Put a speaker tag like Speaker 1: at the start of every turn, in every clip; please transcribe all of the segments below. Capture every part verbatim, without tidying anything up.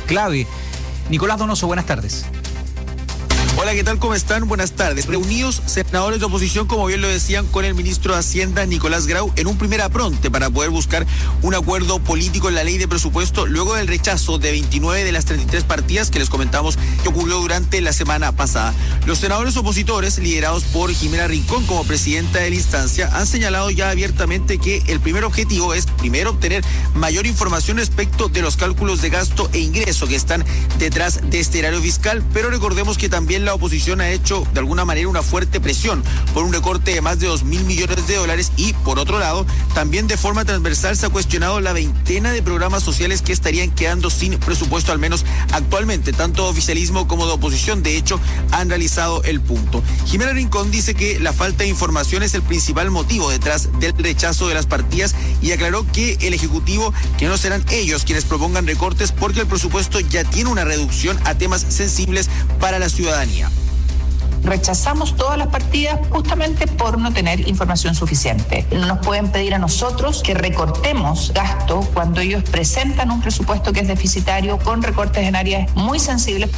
Speaker 1: clave. Nicolás Donoso, buenas tardes.
Speaker 2: Hola, ¿qué tal? ¿Cómo están? Buenas tardes. Reunidos senadores de oposición, como bien lo decían, con el ministro de Hacienda, Nicolás Grau, en un primer apronte para poder buscar un acuerdo político en la ley de presupuesto, luego del rechazo de veintinueve de las treinta y tres partidas que les comentamos que ocurrió durante la semana pasada. Los senadores opositores, liderados por Jimena Rincón como presidenta de la instancia, han señalado ya abiertamente que el primer objetivo es, primero, obtener mayor información respecto de los cálculos de gasto e ingreso que están detrás de este erario fiscal, pero recordemos que también la oposición ha hecho de alguna manera una fuerte presión por un recorte de más de dos mil millones de dólares y, por otro lado, también de forma transversal se ha cuestionado la veintena de programas sociales que estarían quedando sin presupuesto, al menos actualmente. Tanto de oficialismo como de oposición, de hecho, han realizado el punto. Jimena Rincón dice que la falta de información es el principal motivo detrás del rechazo de las partidas y aclaró que el Ejecutivo, que no serán ellos quienes propongan recortes porque el presupuesto ya tiene una reducción a temas sensibles para la ciudadanía.
Speaker 3: Rechazamos todas las partidas justamente por no tener información suficiente. No nos pueden pedir a nosotros que recortemos gasto cuando ellos presentan un presupuesto que es deficitario con recortes en áreas muy sensibles.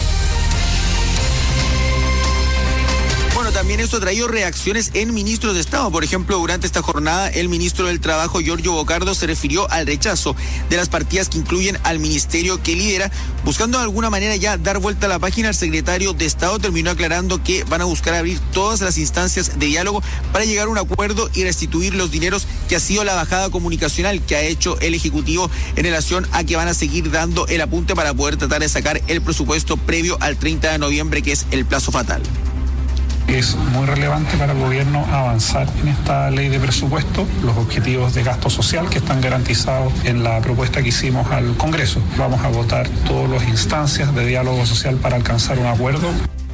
Speaker 2: También esto ha traído reacciones en ministros de Estado. Por ejemplo, durante esta jornada, el ministro del Trabajo, Giorgio Bocardo, se refirió al rechazo de las partidas que incluyen al ministerio que lidera. Buscando de alguna manera ya dar vuelta a la página, el secretario de Estado terminó aclarando que van a buscar abrir todas las instancias de diálogo para llegar a un acuerdo y restituir los dineros que ha sido la bajada comunicacional que ha hecho el Ejecutivo en relación a que van a seguir dando el apunte para poder tratar de sacar el presupuesto previo al treinta de noviembre, que es el plazo fatal.
Speaker 4: Es muy relevante para el gobierno avanzar en esta ley de presupuesto, los objetivos de gasto social que están garantizados en la propuesta que hicimos al Congreso. Vamos a votar todas las instancias de diálogo social para alcanzar un acuerdo.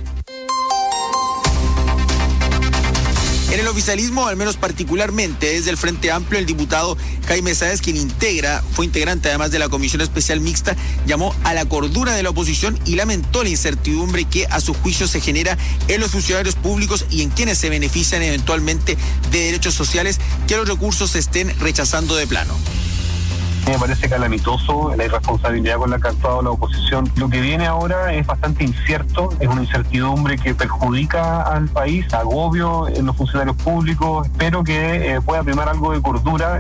Speaker 2: En el oficialismo, al menos particularmente desde el Frente Amplio, el diputado Jaime Sáez, quien integra, fue integrante además de la Comisión Especial Mixta, llamó a la cordura de la oposición y lamentó la incertidumbre que a su juicio se genera en los funcionarios públicos y en quienes se benefician eventualmente de derechos sociales, que los recursos se estén rechazando de plano.
Speaker 5: Me parece calamitoso la irresponsabilidad con la que ha actuado la oposición. Lo que viene ahora es bastante incierto, es una incertidumbre que perjudica al país, agobio en los funcionarios públicos. Espero que eh, pueda primar algo de cordura.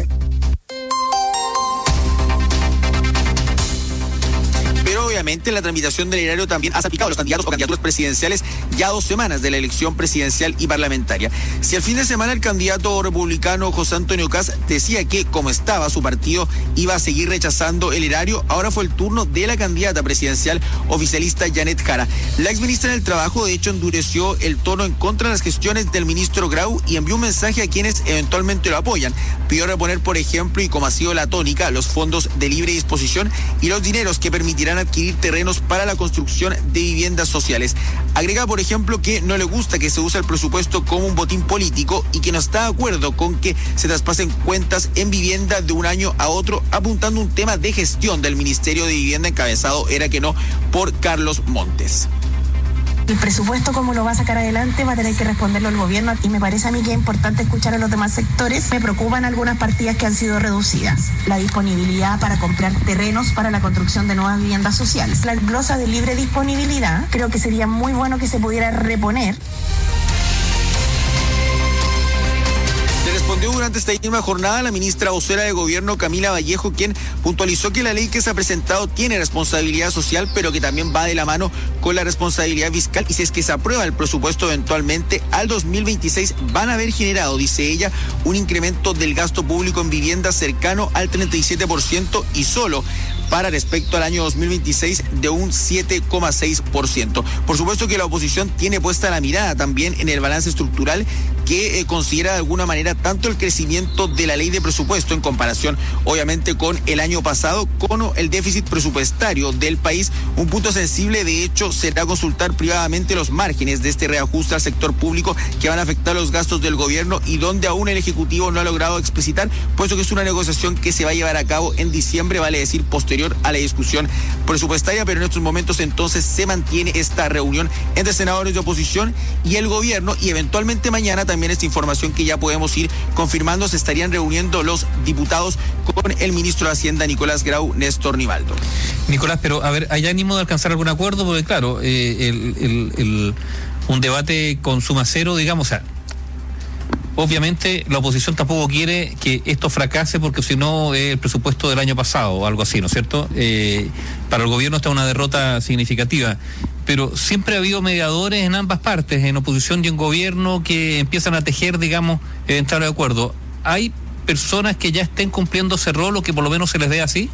Speaker 2: Obviamente, la tramitación del erario también ha salpicado a los candidatos o candidaturas presidenciales ya dos semanas de la elección presidencial y parlamentaria. Si al fin de semana el candidato republicano José Antonio Kast decía que, como estaba su partido, iba a seguir rechazando el erario, ahora fue el turno de la candidata presidencial oficialista Janet Jara. La exministra del Trabajo, de hecho, endureció el tono en contra de las gestiones del ministro Grau y envió un mensaje a quienes eventualmente lo apoyan. Pidió reponer, por ejemplo, y como ha sido la tónica, los fondos de libre disposición y los dineros que permitirán adquirir terrenos para la construcción de viviendas sociales. Agrega, por ejemplo, que no le gusta que se use el presupuesto como un botín político y que no está de acuerdo con que se traspasen cuentas en vivienda de un año a otro, apuntando un tema de gestión del Ministerio de Vivienda encabezado, era que no, por Carlos Montes.
Speaker 6: El presupuesto, cómo lo va a sacar adelante, va a tener que responderlo el gobierno y me parece a mí que es importante escuchar a los demás sectores. Me preocupan algunas partidas que han sido reducidas. La disponibilidad para comprar terrenos para la construcción de nuevas viviendas sociales. La glosa de libre disponibilidad, creo que sería muy bueno que se pudiera reponer.
Speaker 2: Le respondió durante esta misma jornada la ministra vocera de Gobierno, Camila Vallejo, quien puntualizó que la ley que se ha presentado tiene responsabilidad social, pero que también va de la mano con la responsabilidad fiscal, y si es que se aprueba el presupuesto eventualmente al dos mil veintiséis van a haber generado, dice ella, un incremento del gasto público en vivienda cercano al treinta y siete por ciento y solo para respecto al año dos mil veintiséis de un siete coma seis por ciento. Por supuesto que la oposición tiene puesta la mirada también en el balance estructural que eh, considera de alguna manera tanto el crecimiento de la ley de presupuesto en comparación obviamente con el año pasado, con el déficit presupuestario del país. Un punto sensible, de hecho, será consultar privadamente los márgenes de este reajuste al sector público que van a afectar los gastos del gobierno y donde aún el Ejecutivo no ha logrado explicitar, puesto que es una negociación que se va a llevar a cabo en diciembre, vale decir posterior posterior a la discusión presupuestaria, pero en estos momentos entonces se mantiene esta reunión entre senadores de oposición y el gobierno, y eventualmente mañana también esta información que ya podemos ir confirmando, se estarían reuniendo los diputados con el ministro de Hacienda Nicolás Grau, Néstor Nivaldo.
Speaker 1: Nicolás, pero a ver, ¿hay ánimo de alcanzar algún acuerdo? Porque claro, eh, el, el, el, un debate con suma cero, digamos, o sea, obviamente la oposición tampoco quiere que esto fracase porque si no es el presupuesto del año pasado o algo así, ¿no es cierto? Eh, para el gobierno está una derrota significativa, pero siempre ha habido mediadores en ambas partes, en oposición y en gobierno, que empiezan a tejer, digamos, entrar de acuerdo. ¿Hay personas que ya estén cumpliendo ese rol o que por lo menos se les dé así?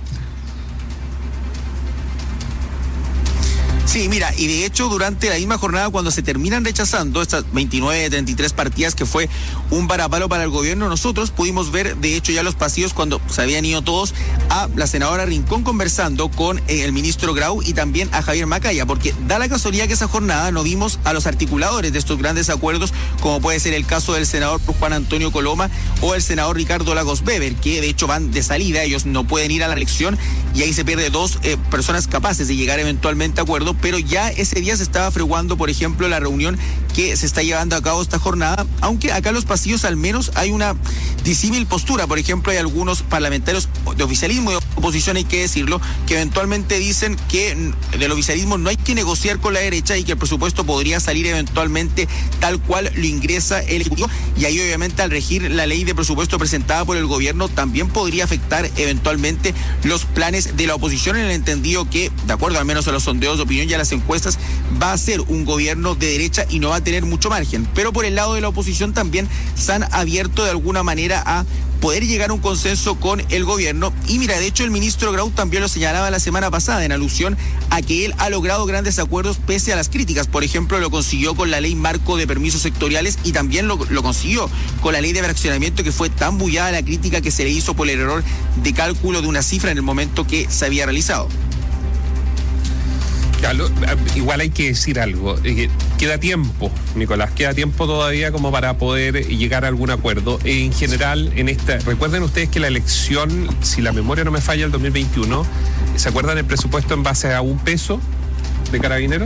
Speaker 2: Sí, mira, y de hecho durante la misma jornada, cuando se terminan rechazando estas veintinueve, treinta y tres partidas, que fue un varapalo para el gobierno, nosotros pudimos ver de hecho ya los pasillos cuando se habían ido todos, a la senadora Rincón conversando con eh, el ministro Grau y también a Javier Macaya, porque da la casualidad que esa jornada no vimos a los articuladores de estos grandes acuerdos, como puede ser el caso del senador Juan Antonio Coloma o el senador Ricardo Lagos Weber, que de hecho van de salida, ellos no pueden ir a la elección y ahí se pierde dos eh, personas capaces de llegar eventualmente a acuerdo, pero ya ese día se estaba fraguando, por ejemplo, la reunión que se está llevando a cabo esta jornada, aunque acá en los pasillos al menos hay una disímil postura. Por ejemplo, hay algunos parlamentarios de oficialismo y de oposición, hay que decirlo, que eventualmente dicen que del oficialismo no hay que negociar con la derecha y que el presupuesto podría salir eventualmente tal cual lo ingresa el Ejecutivo, y ahí obviamente al regir la ley de presupuesto presentada por el gobierno también podría afectar eventualmente los planes de la oposición, en el entendido que, de acuerdo al menos a los sondeos de opinión y a las encuestas, va a ser un gobierno de derecha y no va a tener mucho margen. Pero por el lado de la oposición también se han abierto de alguna manera a poder llegar a un consenso con el gobierno. Y mira, de hecho el ministro Grau también lo señalaba la semana pasada en alusión a que él ha logrado grandes acuerdos pese a las críticas. Por ejemplo, lo consiguió con la ley marco de permisos sectoriales y también lo, lo consiguió con la ley de fraccionamiento, que fue tan bullada la crítica que se le hizo por el error de cálculo de una cifra en el momento que se había realizado.
Speaker 7: Igual hay que decir algo, eh, queda tiempo, Nicolás, queda tiempo todavía como para poder llegar a algún acuerdo. En general, en esta, recuerden ustedes que la elección, si la memoria no me falla, el dos mil veintiuno, ¿se acuerdan el presupuesto en base a un peso de Carabineros?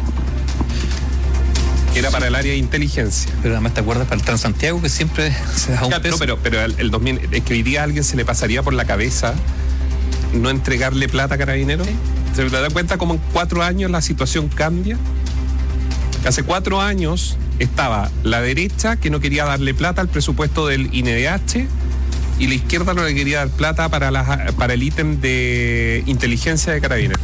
Speaker 7: Era para el área de inteligencia.
Speaker 1: Pero además te acuerdas para el Transantiago que siempre se da un
Speaker 7: claro,
Speaker 1: peso.
Speaker 7: No, pero, pero el, el dos mil, es que hoy día a alguien se le pasaría por la cabeza no entregarle plata a Carabineros. ¿Sí? ¿Se da cuenta cómo en cuatro años la situación cambia? Hace cuatro años estaba la derecha que no quería darle plata al presupuesto del I N D H y la izquierda no le quería dar plata para, la, para el ítem de inteligencia de Carabineros.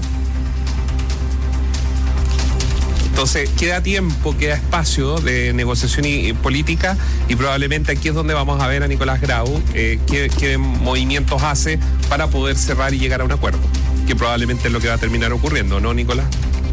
Speaker 7: Entonces queda tiempo, queda espacio de negociación y, y política, y probablemente aquí es donde vamos a ver a Nicolás Grau eh, qué, qué movimientos hace para poder cerrar y llegar a un acuerdo, que probablemente es lo que va a terminar ocurriendo, ¿no, Nicolás?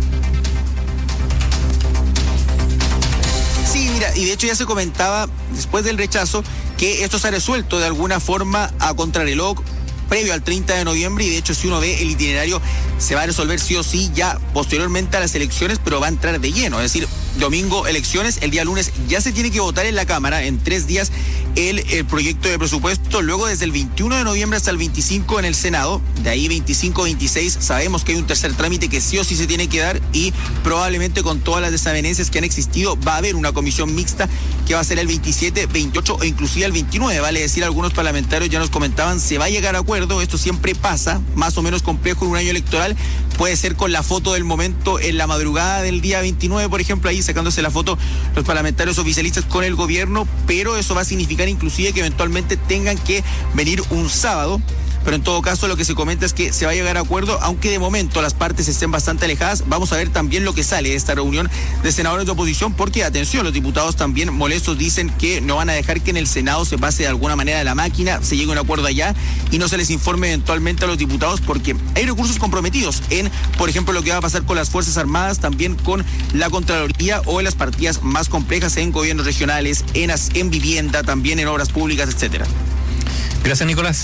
Speaker 2: Sí, mira, y de hecho ya se comentaba después del rechazo que esto se ha resuelto de alguna forma a contrarreloj previo al treinta de noviembre, y de hecho si uno ve el itinerario se va a resolver sí o sí ya posteriormente a las elecciones, pero va a entrar de lleno, es decir, domingo elecciones, el día lunes ya se tiene que votar en la Cámara en tres días el, el proyecto de presupuesto, luego desde el veintiuno de noviembre hasta el veinticinco en el Senado, de ahí veinticinco, veintiséis sabemos que hay un tercer trámite que sí o sí se tiene que dar, y probablemente con todas las desavenencias que han existido va a haber una comisión mixta que va a ser el veintisiete, veintiocho o inclusive el veintinueve, vale decir, algunos parlamentarios ya nos comentaban, se va a llegar a acuerdo, esto siempre pasa, más o menos complejo en un año electoral, puede ser con la foto del momento en la madrugada del día veintinueve, por ejemplo, ahí sacándose la foto los parlamentarios oficialistas con el gobierno, pero eso va a significar inclusive que eventualmente tengan que venir un sábado. Pero en todo caso lo que se comenta es que se va a llegar a acuerdo, aunque de momento las partes estén bastante alejadas. Vamos a ver también lo que sale de esta reunión de senadores de oposición, porque atención, los diputados también molestos dicen que no van a dejar que en el Senado se pase de alguna manera de la máquina, se llegue a un acuerdo allá y no se les informe eventualmente a los diputados, porque hay recursos comprometidos en, por ejemplo, lo que va a pasar con las Fuerzas Armadas, también con la Contraloría o en las partidas más complejas en gobiernos regionales, en, en vivienda, también en obras públicas, etcétera.
Speaker 1: Gracias, Nicolás.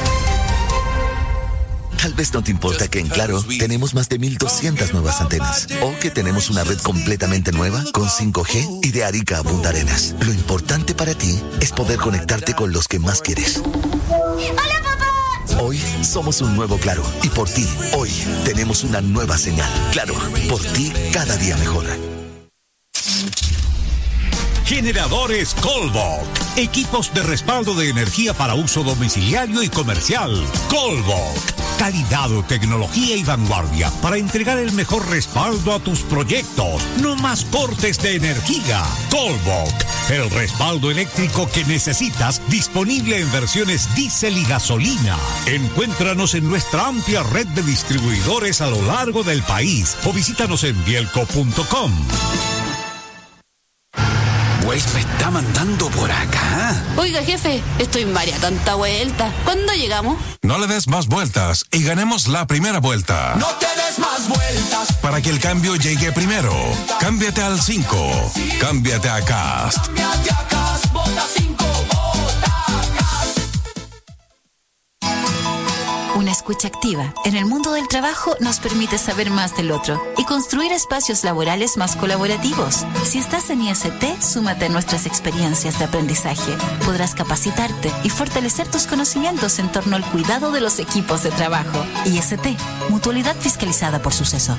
Speaker 8: Tal vez no te importa que en Claro tenemos más de mil doscientas nuevas antenas, o que tenemos una red completamente nueva con cinco G y de Arica a Punta Arenas. Lo importante para ti es poder conectarte con los que más quieres.
Speaker 9: ¡Hola, papá!
Speaker 8: Hoy somos un nuevo Claro. Y por ti, hoy tenemos una nueva señal. Claro, por ti cada día mejor.
Speaker 9: Generadores Colbok. Equipos de respaldo de energía para uso domiciliario y comercial. Colbok. Calidad, tecnología y vanguardia para entregar el mejor respaldo a tus proyectos. No más cortes de energía. Colbok. El respaldo eléctrico que necesitas, disponible en versiones diésel y gasolina. Encuéntranos en nuestra amplia red de distribuidores a lo largo del país o visítanos en bielco punto com.
Speaker 10: Pues me está mandando por acá.
Speaker 11: Oiga, jefe, estoy mareada tanta vuelta. ¿Cuándo llegamos?
Speaker 12: No le des más vueltas y ganemos la primera vuelta.
Speaker 13: No te des más vueltas.
Speaker 12: Para que el cambio llegue primero, cámbiate al cinco. Cámbiate a Cast.
Speaker 13: Cámbiate a Cast, vota cinco, vota Cast.
Speaker 14: Una escucha activa en el mundo del trabajo nos permite saber más del otro y construir espacios laborales más colaborativos. Si estás en I S T, súmate a nuestras experiencias de aprendizaje. Podrás capacitarte y fortalecer tus conocimientos en torno al cuidado de los equipos de trabajo. I S T, mutualidad fiscalizada por Suceso.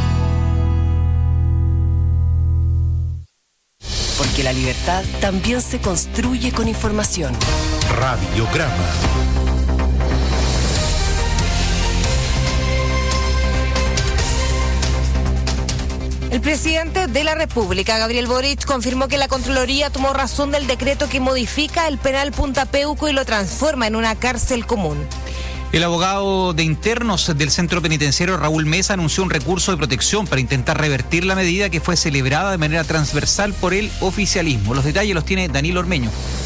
Speaker 15: Porque la libertad también se construye con información.
Speaker 9: Radiograma.
Speaker 16: El presidente de la República, Gabriel Boric, confirmó que la Contraloría tomó razón del decreto que modifica el penal Punta Peuco y lo transforma en una cárcel común.
Speaker 17: El abogado de internos del centro penitenciario, Raúl Mesa, anunció un recurso de protección para intentar revertir la medida que fue celebrada de manera transversal por el oficialismo. Los detalles los tiene Daniel Ormeño.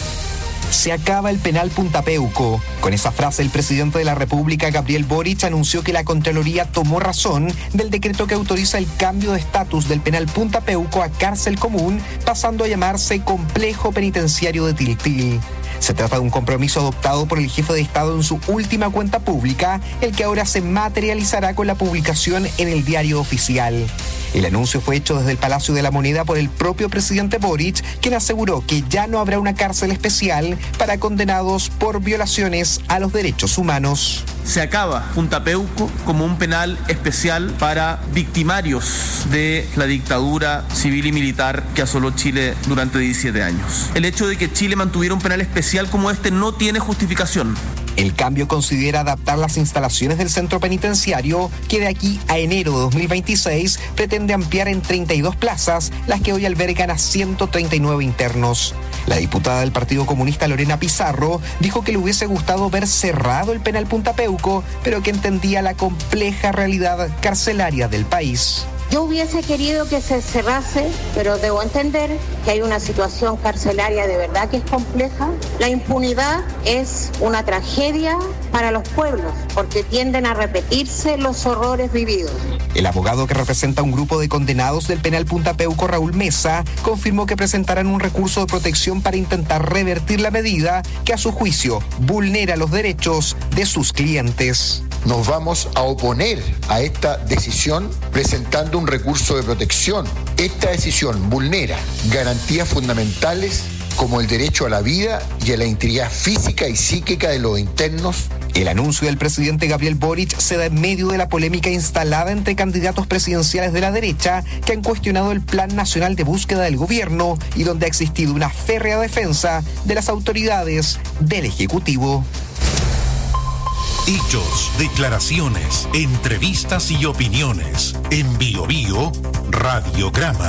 Speaker 18: Se acaba el penal Punta Peuco. Con esa frase, el presidente de la República, Gabriel Boric, anunció que la Contraloría tomó razón del decreto que autoriza el cambio de estatus del penal Punta Peuco a cárcel común, pasando a llamarse Complejo Penitenciario de Tiltil. Se trata de un compromiso adoptado por el jefe de Estado en su última cuenta pública, el que ahora se materializará con la publicación en el Diario Oficial. El anuncio fue hecho desde el Palacio de la Moneda por el propio presidente Boric, quien aseguró que ya no habrá una cárcel especial para condenados por violaciones a los derechos humanos.
Speaker 19: Se acaba Punta Peuco como un penal especial para victimarios de la dictadura civil y militar que asoló Chile durante diecisiete años. El hecho de que Chile mantuviera un penal especial como este no tiene justificación.
Speaker 18: El cambio considera adaptar las instalaciones del centro penitenciario, que de aquí a enero de dos mil veintiséis pretende ampliar en treinta y dos plazas, las que hoy albergan a ciento treinta y nueve internos. La diputada del Partido Comunista, Lorena Pizarro, dijo que le hubiese gustado ver cerrado el penal Punta Peuco, pero que entendía la compleja realidad carcelaria del país.
Speaker 20: Yo hubiese querido que se cerrase, pero debo entender que hay una situación carcelaria de verdad que es compleja. La impunidad es una tragedia para los pueblos, porque tienden a repetirse los horrores vividos.
Speaker 18: El abogado que representa a un grupo de condenados del penal Punta Peuco, Raúl Mesa, confirmó que presentarán un recurso de protección para intentar revertir la medida que, a su juicio, vulnera los derechos de sus clientes.
Speaker 21: Nos vamos a oponer a esta decisión presentando un recurso de protección. Esta decisión vulnera garantías fundamentales como el derecho a la vida y a la integridad física y psíquica de los internos.
Speaker 18: El anuncio del presidente Gabriel Boric se da en medio de la polémica instalada entre candidatos presidenciales de la derecha que han cuestionado el Plan Nacional de Búsqueda del gobierno y donde ha existido una férrea defensa de las autoridades del Ejecutivo.
Speaker 9: Hechos, declaraciones, entrevistas y opiniones. En Bio Bio, Radiograma.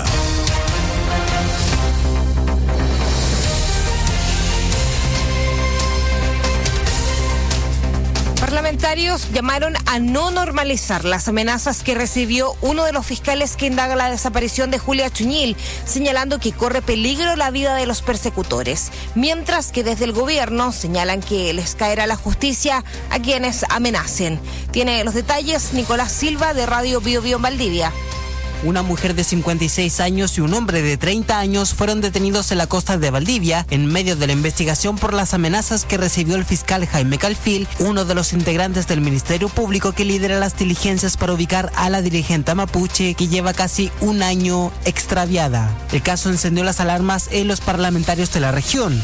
Speaker 16: Parlamentarios llamaron a no normalizar las amenazas que recibió uno de los fiscales que indaga la desaparición de Julia Chuñil, señalando que corre peligro la vida de los persecutores, mientras que desde el gobierno señalan que les caerá la justicia a quienes amenacen. Tiene los detalles Nicolás Silva de Radio Bio Bio en Valdivia.
Speaker 22: Una mujer de cincuenta y seis años y un hombre de treinta años fueron detenidos en la costa de Valdivia en medio de la investigación por las amenazas que recibió el fiscal Jaime Calfil, uno de los integrantes del Ministerio Público que lidera las diligencias para ubicar a la dirigente mapuche que lleva casi un año extraviada. El caso encendió las alarmas en los parlamentarios de la región.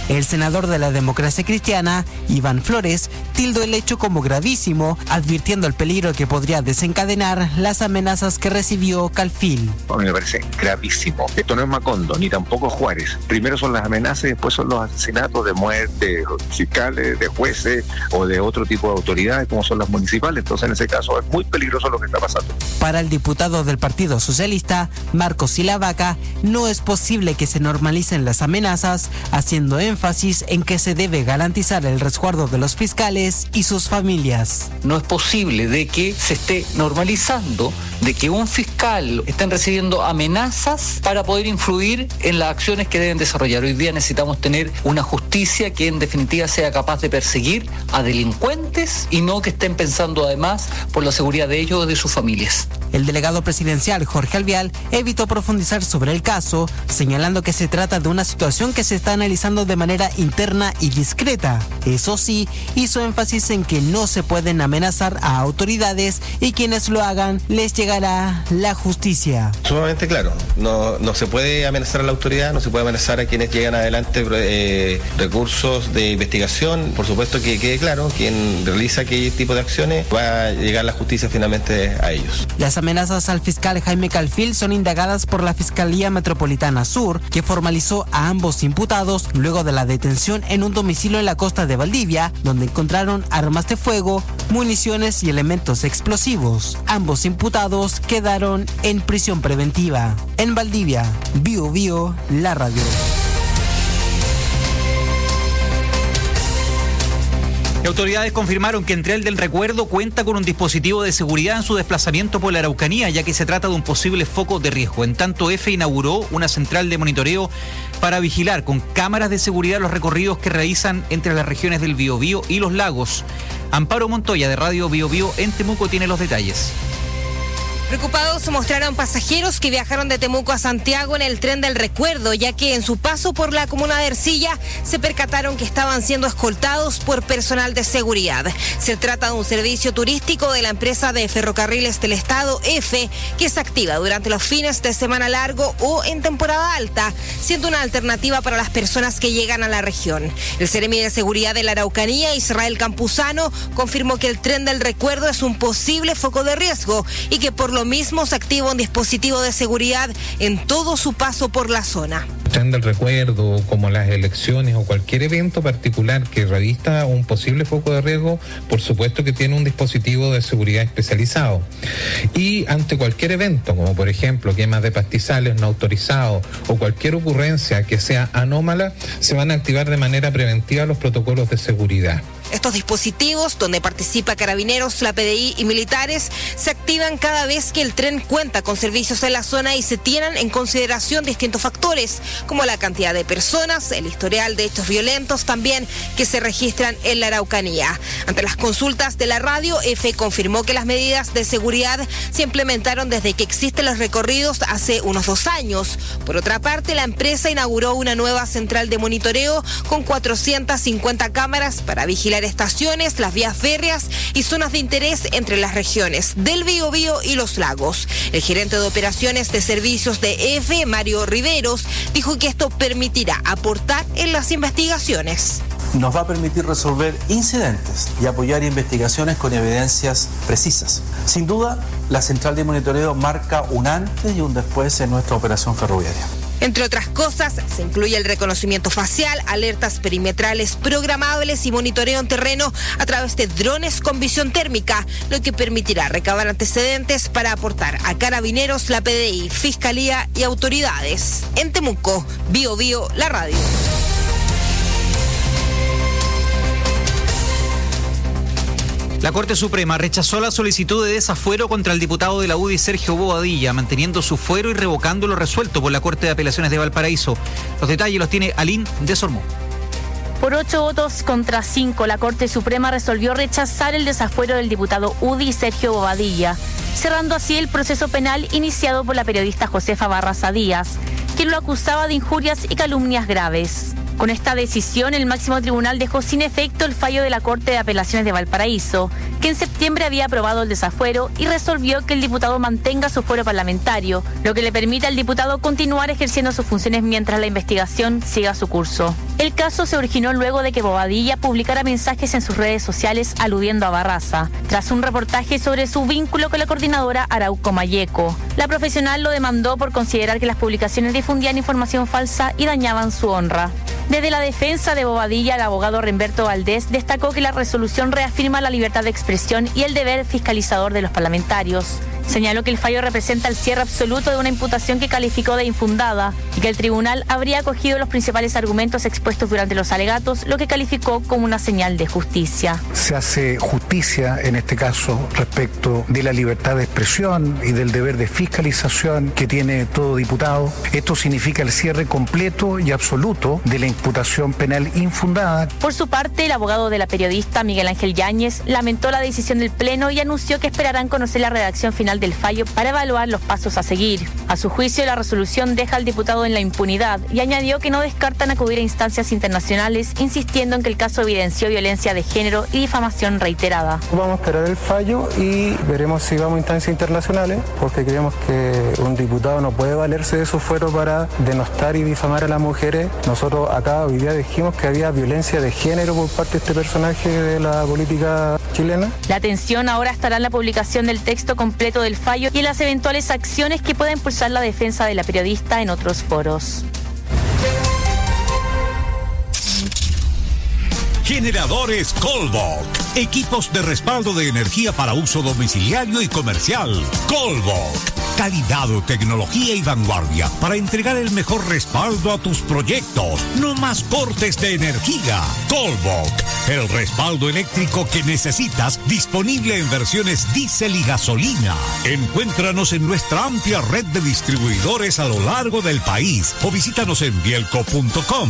Speaker 22: El senador de la Democracia Cristiana, Iván Flores, tildó el hecho como gravísimo, advirtiendo el peligro que podría desencadenar las amenazas que recibió Calfil.
Speaker 3: A mí me parece gravísimo. Esto no es Macondo, ni tampoco Juárez. Primero son las amenazas y después son los asesinatos de muerte de fiscales, de jueces o de otro tipo de autoridades como son las municipales. Entonces en ese caso es muy peligroso lo que está pasando.
Speaker 22: Para el diputado del Partido Socialista, Marcos Silavaca, no es posible que se normalicen las amenazas, haciendo énfasis en que se debe garantizar el resguardo de los fiscales y sus familias.
Speaker 4: No es posible de que se esté normalizando de que un fiscal estén recibiendo amenazas para poder influir en las acciones que deben desarrollar. Hoy día necesitamos tener una justicia que en definitiva sea capaz de perseguir a delincuentes y no que estén pensando además por la seguridad de ellos y de sus familias.
Speaker 22: El delegado presidencial Jorge Alvial evitó profundizar sobre el caso, señalando que se trata de una situación que se está analizando de manera interna y discreta. Eso sí, hizo énfasis en que no se pueden amenazar a autoridades y quienes lo hagan les llegará la justicia.
Speaker 23: Sumamente claro, no, no se puede amenazar a la autoridad, no se puede amenazar a quienes llegan adelante eh, recursos de investigación. Por supuesto que quede claro, quien realiza aquel tipo de acciones va a llegar la justicia finalmente a ellos.
Speaker 22: Las amenazas al fiscal Jaime Calfil son indagadas por la Fiscalía Metropolitana Sur, que formalizó a ambos imputados luego de la detención en un domicilio en la costa de Valdivia, donde encontraron armas de fuego, municiones y elementos explosivos. Ambos imputados quedaron en prisión preventiva. En Valdivia, Bio Bio, la radio.
Speaker 17: Autoridades confirmaron que Entrel del Recuerdo cuenta con un dispositivo de seguridad en su desplazamiento por la Araucanía, ya que se trata de un posible foco de riesgo. En tanto, EFE inauguró una central de monitoreo para vigilar con cámaras de seguridad los recorridos que realizan entre las regiones del Biobío y los lagos. Amparo Montoya, de Radio Biobío en Temuco, tiene los detalles.
Speaker 16: Preocupados se mostraron pasajeros que viajaron de Temuco a Santiago en el tren del recuerdo, ya que en su paso por la comuna de Ercilla se percataron que estaban siendo escoltados por personal de seguridad. Se trata de un servicio turístico de la empresa de ferrocarriles del Estado, EFE, que se activa durante los fines de semana largo o en temporada alta, siendo una alternativa para las personas que llegan a la región. El Seremi de Seguridad de la Araucanía, Israel Campuzano, confirmó que el tren del recuerdo es un posible foco de riesgo y que por lo mismo se activa un dispositivo de seguridad en todo su paso por la zona.
Speaker 24: El tren del recuerdo, como las elecciones o cualquier evento particular que revista un posible foco de riesgo, por supuesto que tiene un dispositivo de seguridad especializado. Y ante cualquier evento, como por ejemplo quemas de pastizales no autorizados o cualquier ocurrencia que sea anómala, se van a activar de manera preventiva los protocolos de seguridad.
Speaker 16: Estos dispositivos, donde participa Carabineros, la P D I y militares, se activan cada vez que el tren cuenta con servicios en la zona y se tienen en consideración distintos factores, como la cantidad de personas, el historial de hechos violentos también que se registran en la Araucanía. Ante las consultas de la radio, EFE confirmó que las medidas de seguridad se implementaron desde que existen los recorridos hace unos dos años. Por otra parte, la empresa inauguró una nueva central de monitoreo con cuatrocientas cincuenta cámaras para vigilar estaciones, las vías férreas y zonas de interés entre las regiones del Biobío y los lagos. El gerente de operaciones de servicios de EFE, Mario Riveros, dijo que esto permitirá aportar en las investigaciones.
Speaker 25: Nos va a permitir resolver incidentes y apoyar investigaciones con evidencias precisas. Sin duda, la central de monitoreo marca un antes y un después en nuestra operación ferroviaria.
Speaker 16: Entre otras cosas, se incluye el reconocimiento facial, alertas perimetrales programables y monitoreo en terreno a través de drones con visión térmica, lo que permitirá recabar antecedentes para aportar a Carabineros, la P D I, Fiscalía y autoridades. En Temuco, Bio Bio, la radio.
Speaker 17: La Corte Suprema rechazó la solicitud de desafuero contra el diputado de la U D I, Sergio Bobadilla, manteniendo su fuero y revocando lo resuelto por la Corte de Apelaciones de Valparaíso. Los detalles los tiene Aline de Sormó.
Speaker 26: Por ocho votos contra cinco, la Corte Suprema resolvió rechazar el desafuero del diputado U D I, Sergio Bobadilla, cerrando así el proceso penal iniciado por la periodista Josefa Barraza Díaz, quien lo acusaba de injurias y calumnias graves. Con esta decisión, el máximo tribunal dejó sin efecto el fallo de la Corte de Apelaciones de Valparaíso, que en septiembre había aprobado el desafuero y resolvió que el diputado mantenga su fuero parlamentario, lo que le permite al diputado continuar ejerciendo sus funciones mientras la investigación siga su curso. El caso se originó luego de que Bobadilla publicara mensajes en sus redes sociales aludiendo a Barraza, tras un reportaje sobre su vínculo con la coordinadora Arauco Mayeco. La profesional lo demandó por considerar que las publicaciones difundían información falsa y dañaban su honra. Desde la defensa de Bobadilla, el abogado Remberto Valdés destacó que la resolución reafirma la libertad de expresión y el deber fiscalizador de los parlamentarios. Señaló que el fallo representa el cierre absoluto de una imputación que calificó de infundada y que el tribunal habría acogido los principales argumentos expuestos durante los alegatos, lo que calificó como una señal de justicia.
Speaker 1: Se hace justicia en este caso respecto de la libertad de expresión y del deber de fiscalización que tiene todo diputado. Esto significa el cierre completo y absoluto de la imputación penal infundada.
Speaker 26: Por su parte, el abogado de la periodista Miguel Ángel Yáñez lamentó la decisión del Pleno y anunció que esperarán conocer la redacción final del fallo para evaluar los pasos a seguir. A su juicio, la resolución deja al diputado en la impunidad y añadió que no descartan acudir a instancias internacionales, insistiendo en que el caso evidenció violencia de género y difamación reiterada.
Speaker 2: Vamos a esperar el fallo y veremos si vamos a instancias internacionales, porque creemos que un diputado no puede valerse de su fuero para denostar y difamar a las mujeres. Nosotros acá hoy día dijimos que había violencia de género por parte de este personaje de la política chilena.
Speaker 26: La atención ahora estará en la publicación del texto completo del fallo y en las eventuales acciones que pueda impulsar la defensa de la periodista en otros foros.
Speaker 9: Generadores Colbok. Equipos de respaldo de energía para uso domiciliario y comercial. Colbok. Calidad, tecnología y vanguardia para entregar el mejor respaldo a tus proyectos. No más cortes de energía. Colbok. El respaldo eléctrico que necesitas, disponible en versiones diésel y gasolina. Encuéntranos en nuestra amplia red de distribuidores a lo largo del país o visítanos en bielco punto com.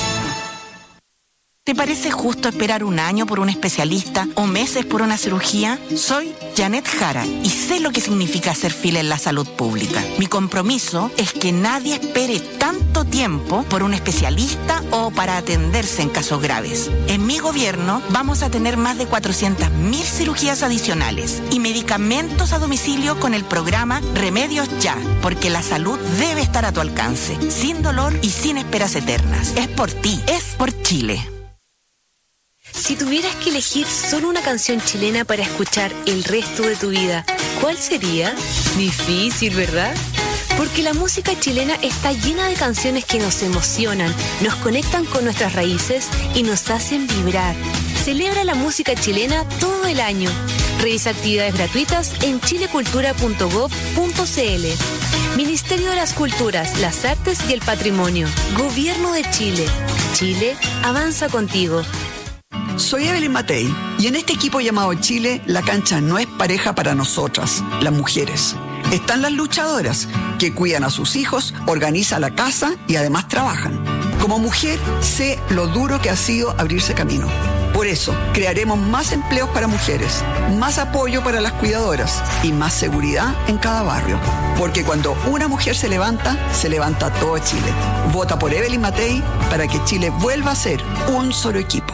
Speaker 5: ¿Te parece justo esperar un año por un especialista o meses por una cirugía? Soy Janet Jara y sé lo que significa hacer fila en la salud pública. Mi compromiso es que nadie espere tanto tiempo por un especialista o para atenderse en casos graves. En mi gobierno vamos a tener más de cuatrocientas mil cirugías adicionales y medicamentos a domicilio con el programa Remedios Ya, porque la salud debe estar a tu alcance, sin dolor y sin esperas eternas. Es por ti, es por Chile.
Speaker 6: Si tuvieras que elegir solo una canción chilena para escuchar el resto de tu vida, ¿cuál sería? Difícil, ¿verdad? Porque la música chilena está llena de canciones que nos emocionan, nos conectan con nuestras raíces y nos hacen vibrar. Celebra la música chilena todo el año. Revisa actividades gratuitas en chilecultura punto gob punto cl. Ministerio de las Culturas, las Artes y el Patrimonio. Gobierno de Chile. Chile avanza contigo.
Speaker 7: Soy Evelyn Matei y en este equipo llamado Chile, la cancha no es pareja para nosotras, las mujeres. Están las luchadoras, que cuidan a sus hijos, organizan la casa y además trabajan. Como mujer, sé lo duro que ha sido abrirse camino. Por eso, crearemos más empleos para mujeres, más apoyo para las cuidadoras y más seguridad en cada barrio. Porque cuando una mujer se levanta, se levanta todo Chile. Vota por Evelyn Matei para que Chile vuelva a ser un solo equipo.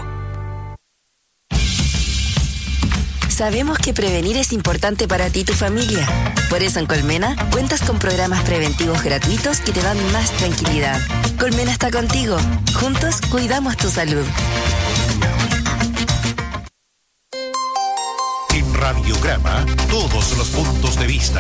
Speaker 6: Sabemos que prevenir es importante para ti y tu familia. Por eso en Colmena cuentas con programas preventivos gratuitos que te dan más tranquilidad. Colmena está contigo. Juntos cuidamos tu salud.
Speaker 9: En Radiograma, todos los puntos de vista.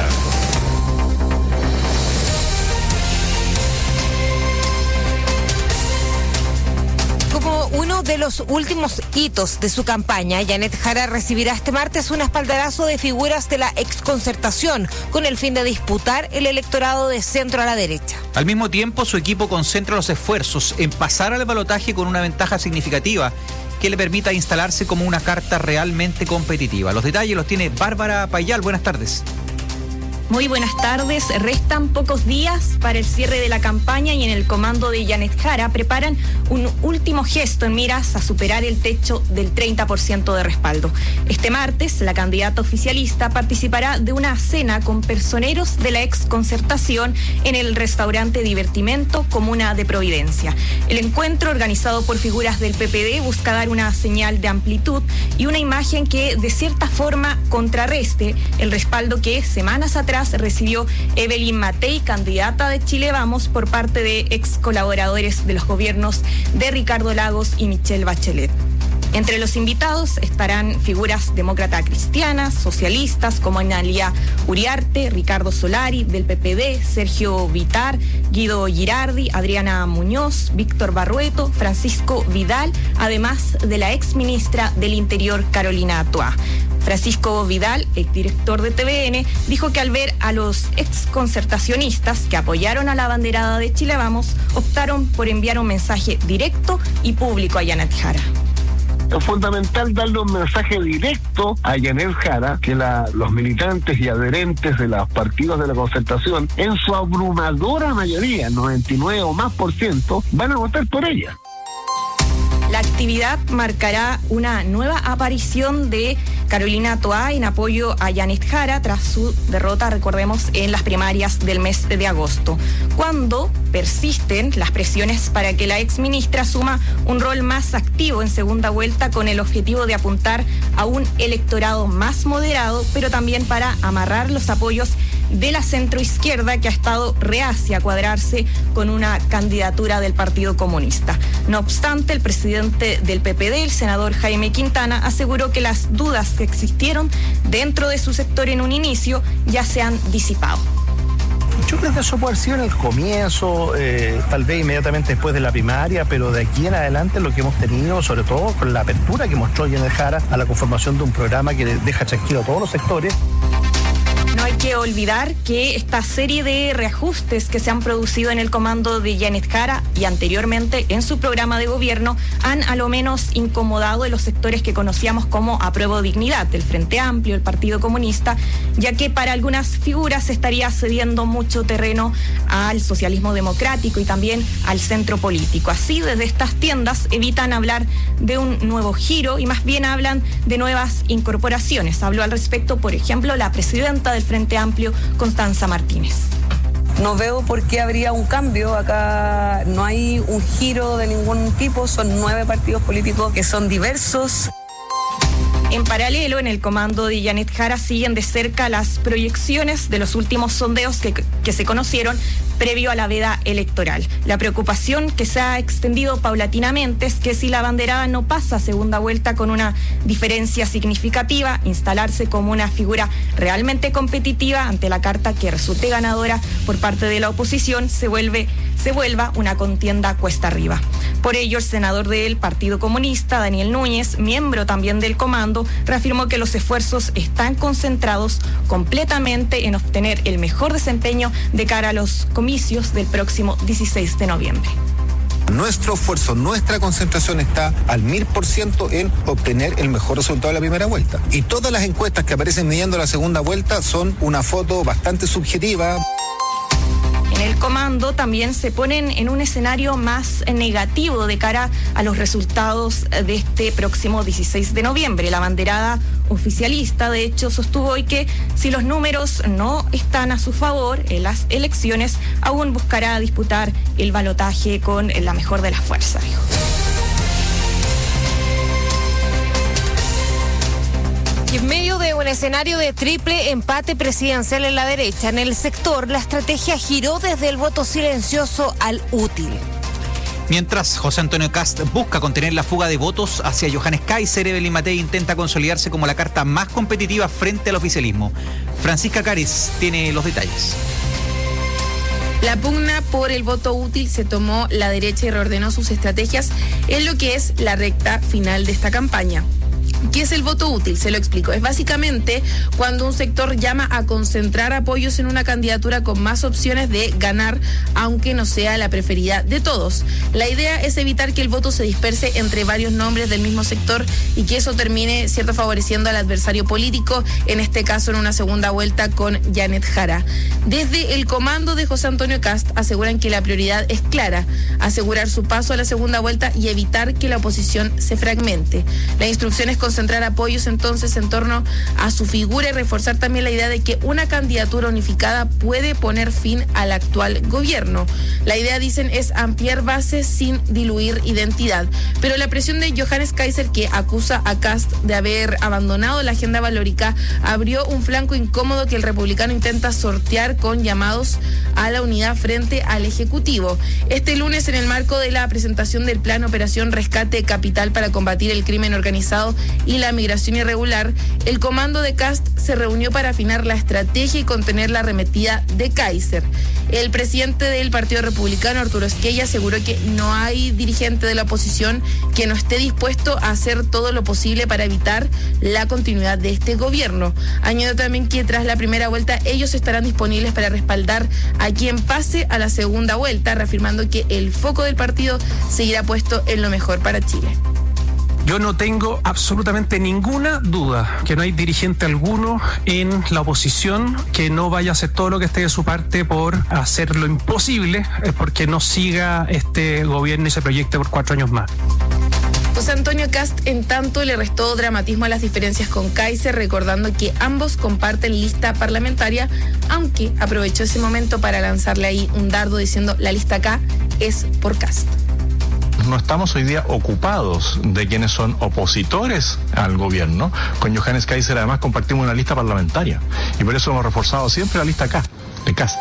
Speaker 16: Como uno de los últimos hitos de su campaña, Janet Jara recibirá este martes un espaldarazo de figuras de la exconcertación con el fin de disputar el electorado de centro a la derecha.
Speaker 17: Al mismo tiempo, su equipo concentra los esfuerzos en pasar al balotaje con una ventaja significativa que le permita instalarse como una carta realmente competitiva. Los detalles los tiene Bárbara Payal. Buenas tardes.
Speaker 8: Muy buenas tardes. Restan pocos días para el cierre de la campaña y en el comando de Janet Jara preparan un último gesto en miras a superar el techo del treinta por ciento de respaldo. Este martes, la candidata oficialista participará de una cena con personeros de la exconcertación en el restaurante Divertimento, comuna de Providencia. El encuentro, organizado por figuras del P P D, busca dar una señal de amplitud y una imagen que, de cierta forma, contrarreste el respaldo que semanas atrás visitas recibió Evelyn Matei, candidata de Chile Vamos, por parte de ex colaboradores de los gobiernos de Ricardo Lagos y Michelle Bachelet. Entre los invitados estarán figuras demócratas cristianas, socialistas como Analia Uriarte, Ricardo Solari del P P D, Sergio Vitar, Guido Girardi, Adriana Muñoz, Víctor Barrueto, Francisco Vidal, además de la ex ministra del Interior Carolina Toá. Francisco Vidal, exdirector de T V N, dijo que al ver a los exconcertacionistas que apoyaron a la banderada de Chile Vamos, optaron por enviar un mensaje directo y público a Janet Jara.
Speaker 10: Es fundamental darle un mensaje directo a Janet Jara, que la, los militantes y adherentes de los partidos de la concertación, en su abrumadora mayoría, noventa y nueve o más por ciento, van a votar por ella.
Speaker 8: La actividad marcará una nueva aparición de Carolina Toá en apoyo a Janet Jara tras su derrota, recordemos, en las primarias del mes de agosto, cuando persisten las presiones para que la exministra asuma un rol más activo en segunda vuelta con el objetivo de apuntar a un electorado más moderado, pero también para amarrar los apoyos de la centroizquierda, que ha estado reacia a cuadrarse con una candidatura del Partido Comunista. No obstante, el presidente del P P D, el senador Jaime Quintana, aseguró que las dudas que existieron dentro de su sector en un inicio ya se han disipado.
Speaker 11: Yo creo que eso puede haber sido en el comienzo, eh, tal vez inmediatamente después de la primaria, pero de aquí en adelante lo que hemos tenido, sobre todo con la apertura que mostró Janet Jara a la conformación de un programa que deja tranquilo a todos los sectores.
Speaker 8: No hay que olvidar que esta serie de reajustes que se han producido en el comando de Janet Jara y anteriormente en su programa de gobierno han a lo menos incomodado a los sectores que conocíamos como Apruebo Dignidad, el Frente Amplio, el Partido Comunista, ya que para algunas figuras se estaría cediendo mucho terreno al socialismo democrático y también al centro político. Así, desde estas tiendas evitan hablar de un nuevo giro y más bien hablan de nuevas incorporaciones. Habló al respecto, por ejemplo, la presidenta del Frente Amplio, Constanza Martínez.
Speaker 12: No veo por qué habría un cambio. Acá no hay un giro de ningún tipo. Son nueve partidos políticos que son diversos.
Speaker 8: En paralelo, en el comando de Janet Jara siguen de cerca las proyecciones de los últimos sondeos que, que se conocieron previo a la veda electoral. La preocupación que se ha extendido paulatinamente es que si la banderada no pasa a segunda vuelta con una diferencia significativa, instalarse como una figura realmente competitiva ante la carta que resulte ganadora por parte de la oposición se vuelve se vuelva una contienda cuesta arriba. Por ello, el senador del Partido Comunista, Daniel Núñez, miembro también del comando, reafirmó que los esfuerzos están concentrados completamente en obtener el mejor desempeño de cara a los comicios del próximo dieciséis de noviembre.
Speaker 13: Nuestro esfuerzo, nuestra concentración está al mil por ciento en obtener el mejor resultado de la primera vuelta. Y todas las encuestas que aparecen midiendo la segunda vuelta son una foto bastante subjetiva.
Speaker 8: En el comando también se ponen en un escenario más negativo de cara a los resultados de este próximo dieciséis de noviembre. La banderada oficialista, de hecho, sostuvo hoy que si los números no están a su favor en las elecciones, aún buscará disputar el balotaje con la mejor de las fuerzas, dijo.
Speaker 16: Y en medio de un escenario de triple empate presidencial en la derecha, en el sector, la estrategia giró desde el voto silencioso al útil.
Speaker 17: Mientras José Antonio Kast busca contener la fuga de votos hacia Johannes Kaiser, Evelyn Matei intenta consolidarse como la carta más competitiva frente al oficialismo. Francisca Cares tiene los detalles.
Speaker 14: La pugna por el voto útil se tomó la derecha y reordenó sus estrategias en lo que es la recta final de esta campaña. ¿Qué es el voto útil? Se lo explico. Es básicamente cuando un sector llama a concentrar apoyos en una candidatura con más opciones de ganar, aunque no sea la preferida de todos. La idea es evitar que el voto se disperse entre varios nombres del mismo sector y que eso termine, cierto, favoreciendo al adversario político, en este caso en una segunda vuelta con Janet Jara. Desde el comando de José Antonio Kast aseguran que la prioridad es clara, asegurar su paso a la segunda vuelta y evitar que la oposición se fragmente. La instrucción es concentrar apoyos entonces en torno a su figura y reforzar también la idea de que una candidatura unificada puede poner fin al actual gobierno. La idea, dicen, es ampliar bases sin diluir identidad. Pero la presión de Johannes Kaiser, que acusa a Kast de haber abandonado la agenda valórica, abrió un flanco incómodo que el republicano intenta sortear con llamados a la unidad frente al Ejecutivo. Este lunes, en el marco de la presentación del Plan Operación Rescate Capital para combatir el crimen organizado y la migración irregular, el comando de Kast se reunió para afinar la estrategia y contener la arremetida de Kaiser. El presidente del Partido Republicano, Arturo Esquella, aseguró que no hay dirigente de la oposición que no esté dispuesto a hacer todo lo posible para evitar la continuidad de este gobierno. Añadió también que tras la primera vuelta ellos estarán disponibles para respaldar a quien pase a la segunda vuelta, reafirmando que el foco del partido seguirá puesto en lo mejor para Chile.
Speaker 3: Yo no tengo absolutamente ninguna duda que no hay dirigente alguno en la oposición que no vaya a hacer todo lo que esté de su parte por hacer lo imposible porque no siga este gobierno y se proyecte por cuatro años más.
Speaker 14: José Antonio Kast, en tanto, le restó dramatismo a las diferencias con Kaiser, recordando que ambos comparten lista parlamentaria, aunque aprovechó ese momento para lanzarle ahí un dardo diciendo la lista acá es por Kast.
Speaker 15: No estamos hoy día ocupados de quienes son opositores al gobierno. Con Johannes Kaiser además compartimos una lista parlamentaria y por eso hemos reforzado siempre la lista acá, de Kast.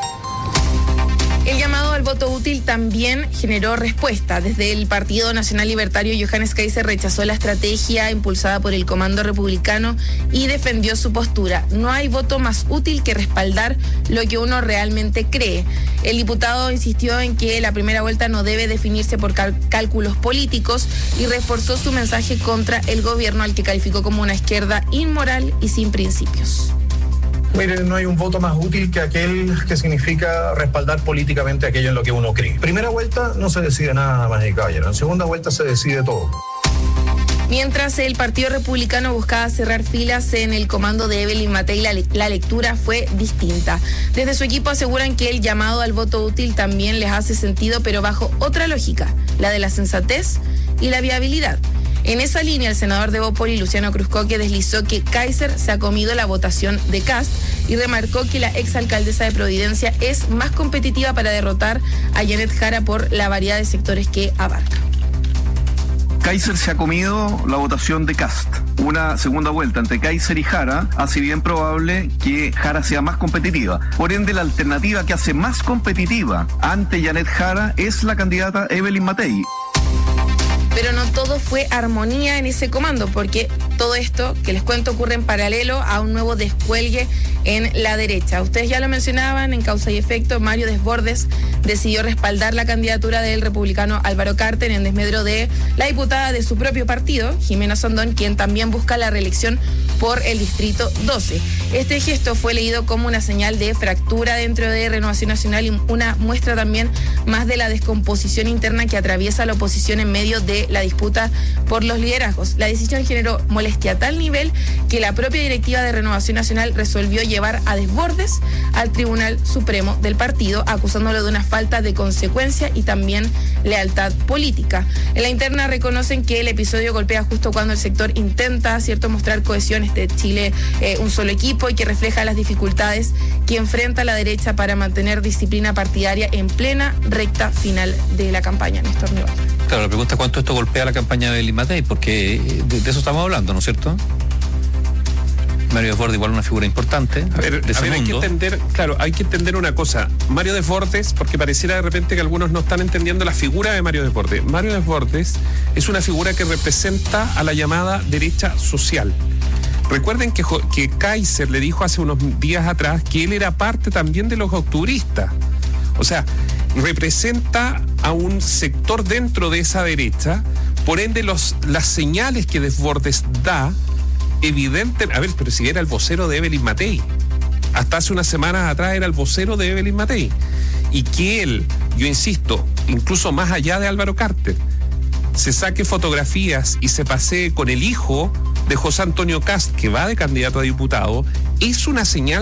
Speaker 14: El llamado al voto útil también generó respuesta. Desde el Partido Nacional Libertario, Johannes Kaiser rechazó la estrategia impulsada por el Comando Republicano y defendió su postura. No hay voto más útil que respaldar lo que uno realmente cree. El diputado insistió en que la primera vuelta no debe definirse por cal- cálculos políticos y reforzó su mensaje contra el gobierno, al que calificó como una izquierda inmoral y sin principios.
Speaker 18: Mire, no hay un voto más útil que aquel que significa respaldar políticamente aquello en lo que uno cree. Primera vuelta no se decide nada más ni caballero. En segunda vuelta se decide todo.
Speaker 14: Mientras el Partido Republicano buscaba cerrar filas en el comando de Evelyn Matei, la, le- la lectura fue distinta. Desde su equipo aseguran que el llamado al voto útil también les hace sentido, pero bajo otra lógica, la de la sensatez y la viabilidad. En esa línea, el senador de Bópoli, Luciano Cruzcoque, deslizó que Kaiser se ha comido la votación de Kast y remarcó que la exalcaldesa de Providencia es más competitiva para derrotar a Janet Jara por la variedad de sectores que abarca.
Speaker 19: Kaiser se ha comido la votación de Kast. Una segunda vuelta entre Kaiser y Jara hace bien probable que Jara sea más competitiva. Por ende, la alternativa que hace más competitiva ante Janet Jara es la candidata Evelyn Matei.
Speaker 14: Pero no todo fue armonía en ese comando, porque todo esto que les cuento ocurre en paralelo a un nuevo descuelgue en la derecha. Ustedes ya lo mencionaban, en causa y efecto, Mario Desbordes decidió respaldar la candidatura del republicano Álvaro Carter en desmedro de la diputada de su propio partido, Jimena Sondón, quien también busca la reelección por el distrito doce. Este gesto fue leído como una señal de fractura dentro de Renovación Nacional y una muestra también más de la descomposición interna que atraviesa la oposición en medio de la disputa por los liderazgos. La decisión generó molestia a tal nivel que la propia directiva de Renovación Nacional resolvió llevar a Desbordes al Tribunal Supremo del partido, acusándolo de una falta de consecuencia y también lealtad política. En la interna reconocen que el episodio golpea justo cuando el sector intenta, cierto, mostrar cohesión, este Chile eh, un solo equipo, y que refleja las dificultades que enfrenta la derecha para mantener disciplina partidaria en plena recta final de la campaña. Néstor Nival.
Speaker 20: Claro, la pregunta es cuánto esto golpea la campaña de Evelyn Matei, porque de, de eso estamos hablando, ¿no es cierto? Mario Desbordes igual una figura importante.
Speaker 21: A ver,
Speaker 20: de
Speaker 21: a ver hay que entender, claro, hay que entender una cosa. Mario Desbordes, porque pareciera de repente que algunos no están entendiendo la figura de Mario Desbordes. Mario Desbordes es una figura que representa a la llamada derecha social. Recuerden que, que Kaiser le dijo hace unos días atrás que él era parte también de los octubristas. O sea, representa a un sector dentro de esa derecha, por ende los, las señales que Desbordes da, evidente, a ver, pero si era el vocero de Evelyn Matei, hasta hace unas semanas atrás era el vocero de Evelyn Matei, y que él, yo insisto, incluso más allá de Álvaro Carter, se saque fotografías y se pasee con el hijo de José Antonio Kast, que va de candidato a diputado, es una señal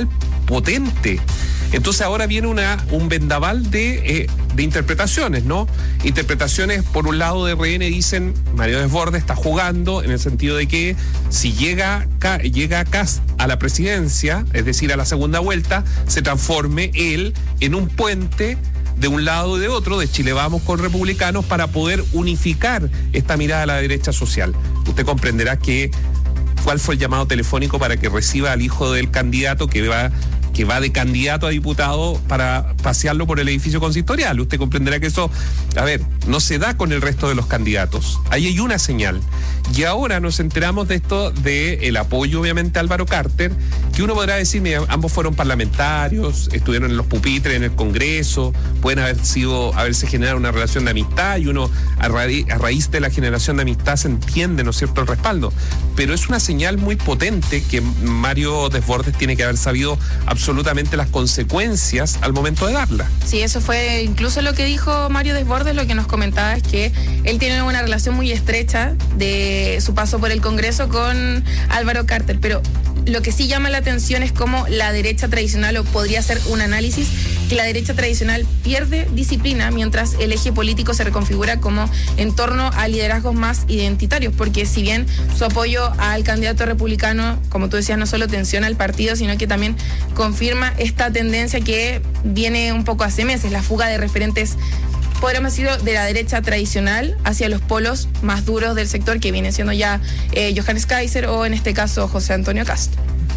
Speaker 21: potente. Entonces ahora viene una, un vendaval de, eh, de interpretaciones, ¿no? Interpretaciones, por un lado, de R N dicen, Mario Desbordes está jugando en el sentido de que si llega, llega Kast a la presidencia, es decir, a la segunda vuelta, se transforme él en un puente de un lado y de otro, de Chile Vamos con republicanos, para poder unificar esta mirada a la derecha social. Usted comprenderá que cuál fue el llamado telefónico para que reciba al hijo del candidato que va que va de candidato a diputado para pasearlo por el edificio consistorial. Usted comprenderá que eso, a ver, no se da con el resto de los candidatos. Ahí hay una señal. Y ahora nos enteramos de esto, del apoyo, obviamente, a Álvaro Carter, que uno podrá decir, mira, ambos fueron parlamentarios, estuvieron en los pupitres en el Congreso, pueden haber sido, haberse generado una relación de amistad, y uno, a, ra a raíz de la generación de amistad, se entiende, ¿no es cierto?, el respaldo. Pero es una señal muy potente que Mario Desbordes tiene que haber sabido absolutamente las consecuencias al momento de darla.
Speaker 14: Sí, eso fue incluso lo que dijo Mario Desbordes. Lo que nos comentaba es que él tiene una relación muy estrecha de su paso por el Congreso con Álvaro Carter, pero lo que sí llama la atención es cómo la derecha tradicional, o podría ser un análisis, que la derecha tradicional pierde disciplina mientras el eje político se reconfigura como en torno a liderazgos más identitarios, porque si bien su apoyo al candidato republicano, como tú decías, no solo tensiona al partido, sino que también confirma esta tendencia que viene un poco hace meses, la fuga de referentes, podríamos decirlo, de la derecha tradicional hacia los polos más duros del sector, que viene siendo ya eh, Johannes Kaiser o en este caso José Antonio Kast.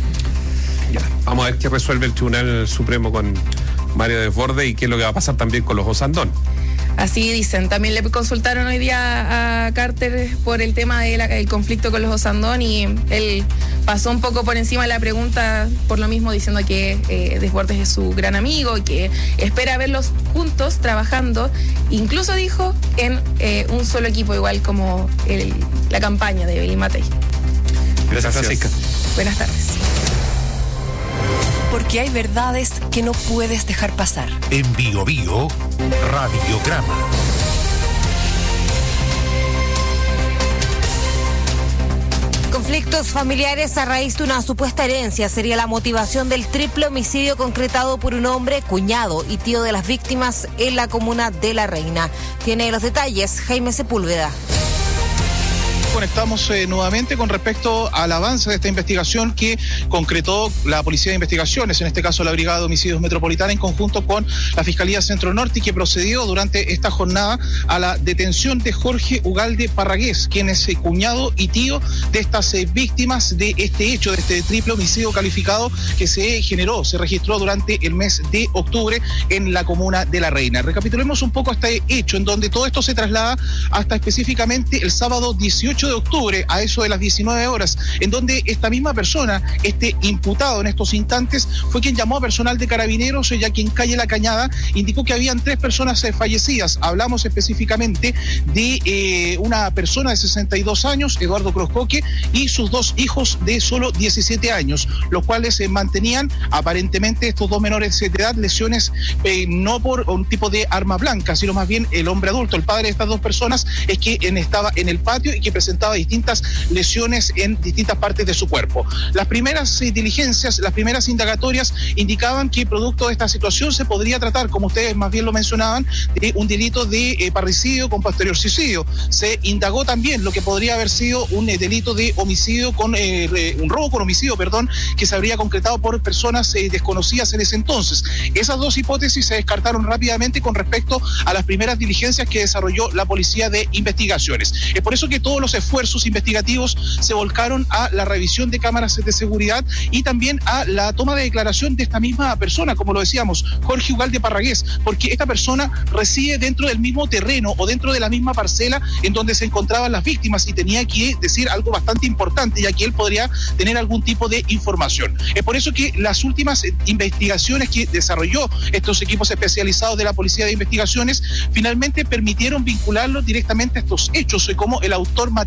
Speaker 21: Ya, vamos a ver qué resuelve el Tribunal Supremo con Mario Desbordes y qué es lo que va a pasar también con los Osandón.
Speaker 14: Así dicen. También le consultaron hoy día a Carter por el tema del conflicto con los Osandón, y él pasó un poco por encima de la pregunta, por lo mismo diciendo que eh, Desbordes es su gran amigo y que espera verlos juntos trabajando, incluso dijo en eh, un solo equipo, igual como el, la campaña de Evelyn Matei.
Speaker 21: Gracias, Francisca.
Speaker 14: Buenas tardes.
Speaker 1: Porque hay verdades que no puedes dejar pasar.
Speaker 9: En Bio Bio, Radiograma.
Speaker 16: Conflictos familiares a raíz de una supuesta herencia sería la motivación del triple homicidio concretado por un hombre, cuñado y tío de las víctimas en la comuna de La Reina. Tiene los detalles Jaime Sepúlveda.
Speaker 4: Conectamos eh, nuevamente con respecto al avance de esta investigación que concretó la Policía de Investigaciones, en este caso la Brigada de Homicidios Metropolitana, en conjunto con la Fiscalía Centro Norte, y que procedió durante esta jornada a la detención de Jorge Ugalde Parragués, quien es eh, cuñado y tío de estas eh, víctimas de este hecho, de este triple homicidio calificado que se generó, se registró durante el mes de octubre en la comuna de La Reina. Recapitulemos un poco este hecho, en donde todo esto se traslada hasta específicamente el sábado dieciocho de octubre, a eso de las diecinueve horas, en donde esta misma persona, este imputado en estos instantes, fue quien llamó a personal de Carabineros, ya que en calle La Cañada indicó que habían tres personas eh, fallecidas. Hablamos específicamente de eh, una persona de sesenta y dos años, Eduardo Croscoque, y sus dos hijos de solo diecisiete años, los cuales eh, mantenían aparentemente, estos dos menores de edad, lesiones eh, no por un tipo de arma blanca, sino más bien el hombre adulto, el padre de estas dos personas, es que en, estaba en el patio y que presentaba distintas lesiones en distintas partes de su cuerpo. Las primeras eh, diligencias, las primeras indagatorias indicaban que producto de esta situación se podría tratar, como ustedes más bien lo mencionaban, de un delito de eh, parricidio con posterior suicidio. Se indagó también lo que podría haber sido un eh, delito de homicidio con eh, re, un robo con homicidio, perdón, que se habría concretado por personas eh, desconocidas en ese entonces. Esas dos hipótesis se descartaron rápidamente con respecto a las primeras diligencias que desarrolló la Policía de Investigaciones. Es por eso que todos los esfuerzos investigativos se volcaron a la revisión de cámaras de seguridad y también a la toma de declaración de esta misma persona, como lo decíamos, Jorge Ugalde Parragués, porque esta persona reside dentro del mismo terreno o dentro de la misma parcela en donde se encontraban las víctimas, y tenía que decir algo bastante importante, ya que él podría tener algún tipo de información. Es por eso que las últimas investigaciones que desarrolló estos equipos especializados de la Policía de Investigaciones finalmente permitieron vincularlo directamente a estos hechos como el autor material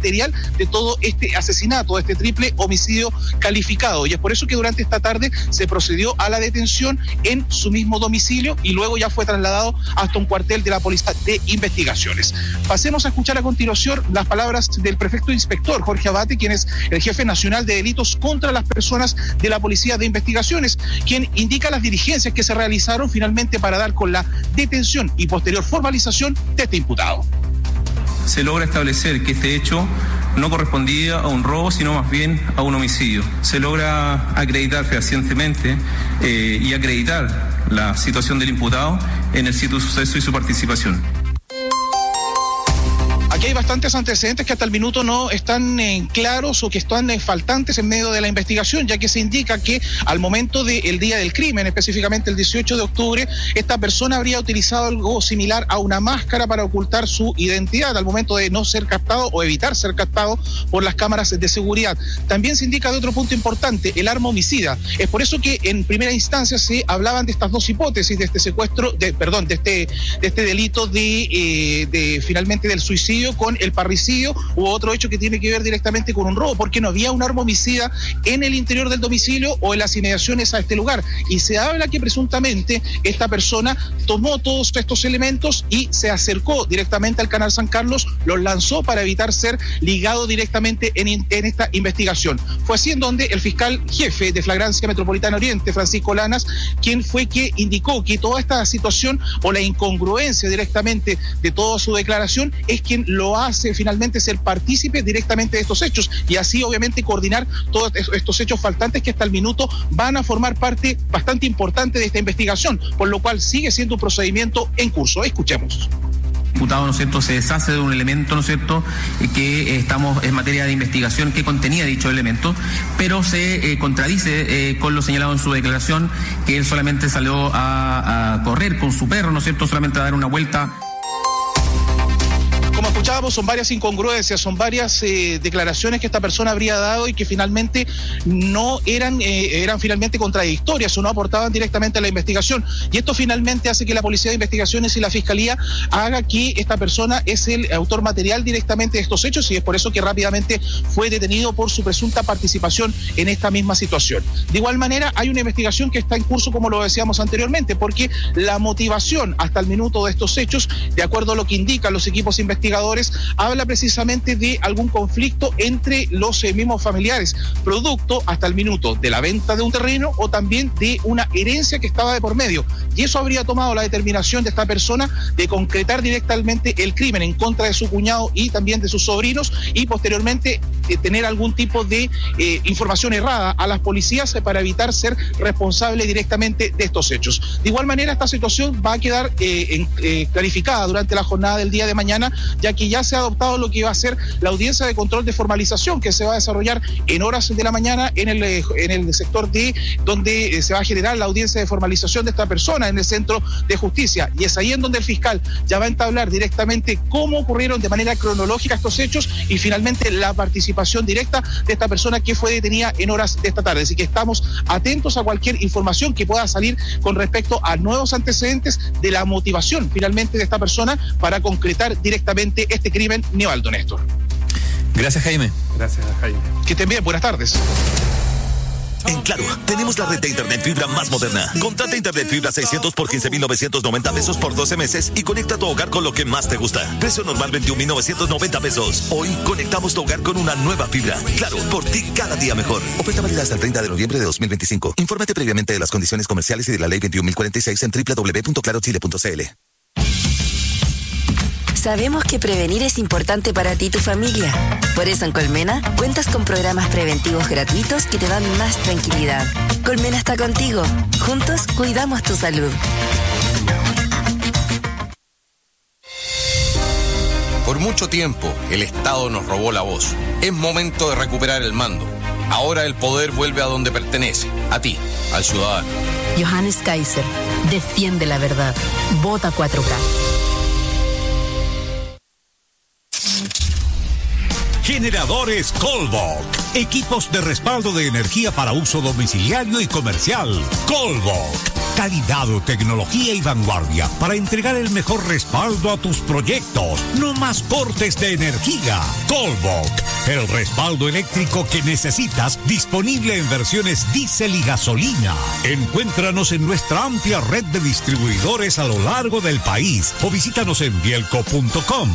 Speaker 4: material de todo este asesinato, de este triple homicidio calificado. Y es por eso que durante esta tarde se procedió a la detención en su mismo domicilio y luego ya fue trasladado hasta un cuartel de la Policía de Investigaciones. Pasemos a escuchar a continuación las palabras del prefecto inspector Jorge Abate, quien es el jefe nacional de delitos contra las personas de la Policía de Investigaciones, quien indica las diligencias que se realizaron finalmente para dar con la detención y posterior formalización de este imputado.
Speaker 2: Se logra establecer que este hecho no correspondía a un robo, sino más bien a un homicidio. Se logra acreditar fehacientemente eh, y acreditar la situación del imputado en el sitio de suceso y su participación.
Speaker 4: Aquí hay bastantes antecedentes que hasta el minuto no están eh, claros o que están eh, faltantes en medio de la investigación, ya que se indica que al momento del día del crimen, específicamente el dieciocho de octubre, esta persona habría utilizado algo similar a una máscara para ocultar su identidad al momento de no ser captado o evitar ser captado por las cámaras de seguridad. También se indica de otro punto importante, el arma homicida. Es por eso que en primera instancia se hablaban de estas dos hipótesis, de este secuestro, de, perdón, de este, de este delito de, eh, de finalmente del suicidio con el parricidio u otro hecho que tiene que ver directamente con un robo, porque no había un arma homicida en el interior del domicilio o en las inmediaciones a este lugar. Y se habla que presuntamente esta persona tomó todos estos elementos y se acercó directamente al Canal San Carlos, los lanzó para evitar ser ligado directamente en, en esta investigación. Fue así en donde el fiscal jefe de Flagrancia Metropolitana Oriente, Francisco Lanas, quien fue que indicó que toda esta situación o la incongruencia directamente de toda su declaración es quien lo hace finalmente ser partícipe directamente de estos hechos y así obviamente coordinar todos estos hechos faltantes que hasta el minuto van a formar parte bastante importante de esta investigación, por lo cual sigue siendo un procedimiento en curso. Escuchemos.
Speaker 2: El imputado, ¿no es cierto?, se deshace de un elemento, ¿no es cierto?, que estamos en materia de investigación que contenía dicho elemento, pero se eh, contradice eh, con lo señalado en su declaración, que él solamente salió a, a correr con su perro, ¿no es cierto?, solamente a dar una vuelta.
Speaker 4: Como escuchábamos, son varias incongruencias, son varias eh, declaraciones que esta persona habría dado y que finalmente no eran, eh, eran finalmente contradictorias o no aportaban directamente a la investigación. Y esto finalmente hace que la Policía de Investigaciones y la Fiscalía haga que esta persona es el autor material directamente de estos hechos y es por eso que rápidamente fue detenido por su presunta participación en esta misma situación. De igual manera, hay una investigación que está en curso, como lo decíamos anteriormente, porque la motivación hasta el minuto de estos hechos, de acuerdo a lo que indican los equipos investigadores, habla precisamente de algún conflicto entre los eh, mismos familiares, producto hasta el minuto de la venta de un terreno o también de una herencia que estaba de por medio. Y eso habría tomado la determinación de esta persona de concretar directamente el crimen en contra de su cuñado y también de sus sobrinos y posteriormente eh, tener algún tipo de eh, información errada a las policías eh, para evitar ser responsable directamente de estos hechos. De igual manera, esta situación va a quedar eh, en, eh, clarificada durante la jornada del día de mañana, ya que ya se ha adoptado lo que va a ser la audiencia de control de formalización que se va a desarrollar en horas de la mañana en el, en el sector D, donde se va a generar la audiencia de formalización de esta persona en el Centro de Justicia. Y es ahí en donde el fiscal ya va a entablar directamente cómo ocurrieron de manera cronológica estos hechos y finalmente la participación directa de esta persona que fue detenida en horas de esta tarde. Así que estamos atentos a cualquier información que pueda salir con respecto a nuevos antecedentes de la motivación finalmente de esta persona para concretar directamente este crimen, Nivaldo Néstor.
Speaker 20: Gracias, Jaime.
Speaker 21: Gracias, Jaime.
Speaker 4: Que estén bien, buenas tardes.
Speaker 22: En Claro, tenemos la red de internet fibra más moderna. Contrata internet fibra seiscientos por quince mil novecientos noventa pesos por doce meses y conecta tu hogar con lo que más te gusta. Precio normal veintiún mil novecientos noventa pesos. Hoy conectamos tu hogar con una nueva fibra. Claro, por ti cada día mejor. Oferta válida hasta el treinta de noviembre de dos mil veinticinco. Infórmate previamente de las condiciones comerciales y de la ley veintiún mil cuarenta y seis en doble u doble u doble u punto claro chile punto c l.
Speaker 23: Sabemos que prevenir es importante para ti y tu familia. Por eso en Colmena cuentas con programas preventivos gratuitos que te dan más tranquilidad. Colmena está contigo. Juntos cuidamos tu salud.
Speaker 24: Por mucho tiempo, el Estado nos robó la voz. Es momento de recuperar el mando. Ahora el poder vuelve a donde pertenece, a ti, al ciudadano.
Speaker 25: Johannes Kaiser, defiende la verdad. Vota cuatro K.
Speaker 9: Generadores Colbok. Equipos de respaldo de energía para uso domiciliario y comercial. Colbok. Calidad, tecnología y vanguardia para entregar el mejor respaldo a tus proyectos. No más cortes de energía. Colbok, el respaldo eléctrico que necesitas, disponible en versiones diésel y gasolina. Encuéntranos en nuestra amplia red de distribuidores a lo largo del país o visítanos en bielco punto com.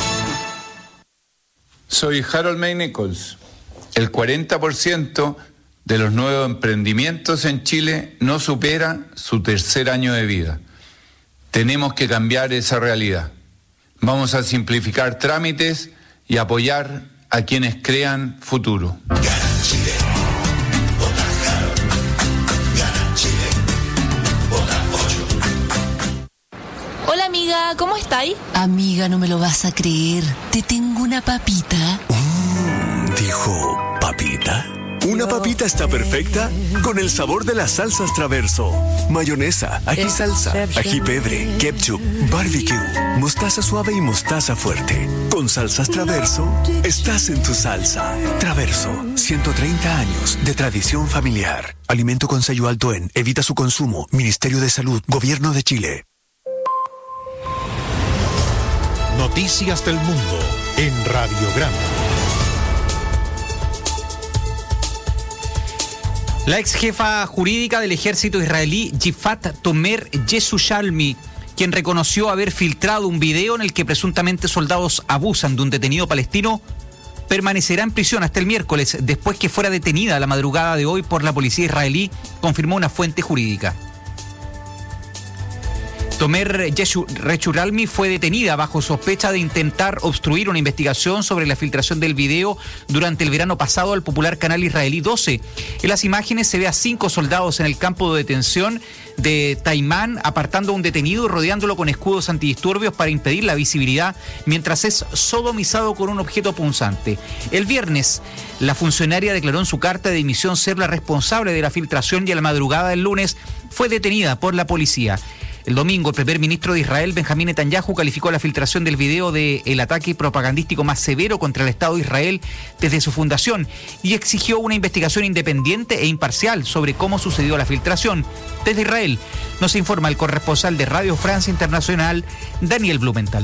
Speaker 5: Soy Harold May Nichols. El cuarenta por ciento de los nuevos emprendimientos en Chile no supera su tercer año de vida. Tenemos que cambiar esa realidad. Vamos a simplificar trámites y apoyar a quienes crean futuro.
Speaker 6: Gana Chile. Vota Harold. Gana Chile. Vota ocho.
Speaker 7: Hola amiga, ¿cómo estáis?
Speaker 25: Amiga, no me lo vas a creer. Te tengo una papita.
Speaker 10: Mm, dijo, ¿papita? Una papita está perfecta con el sabor de las salsas Traverso. Mayonesa, ají salsa, ají pebre, ketchup, barbecue, mostaza suave y mostaza fuerte. Con salsas Traverso, estás en tu salsa. Traverso, ciento treinta años de tradición familiar. Alimento con sello alto en Evita su consumo. Ministerio de Salud, Gobierno de Chile.
Speaker 9: Noticias del mundo en Radiograma.
Speaker 17: La ex jefa jurídica del ejército israelí, Yifat Tomer Yerushalmi, quien reconoció haber filtrado un video en el que presuntamente soldados abusan de un detenido palestino, permanecerá en prisión hasta el miércoles, después que fuera detenida la madrugada de hoy por la policía israelí, confirmó una fuente jurídica. Tomer Yerushalmi fue detenida bajo sospecha de intentar obstruir una investigación sobre la filtración del video durante el verano pasado al popular canal israelí doce. En las imágenes se ve a cinco soldados en el campo de detención de Taimán apartando a un detenido y rodeándolo con escudos antidisturbios para impedir la visibilidad mientras es sodomizado con un objeto punzante. El viernes, la funcionaria declaró en su carta de dimisión ser la responsable de la filtración y a la madrugada del lunes fue detenida por la policía. El domingo, el primer ministro de Israel, Benjamín Netanyahu, calificó la filtración del video de el ataque propagandístico más severo contra el Estado de Israel desde su fundación y exigió una investigación independiente e imparcial sobre cómo sucedió la filtración. Desde Israel nos informa el corresponsal de Radio Francia Internacional, Daniel Blumenthal.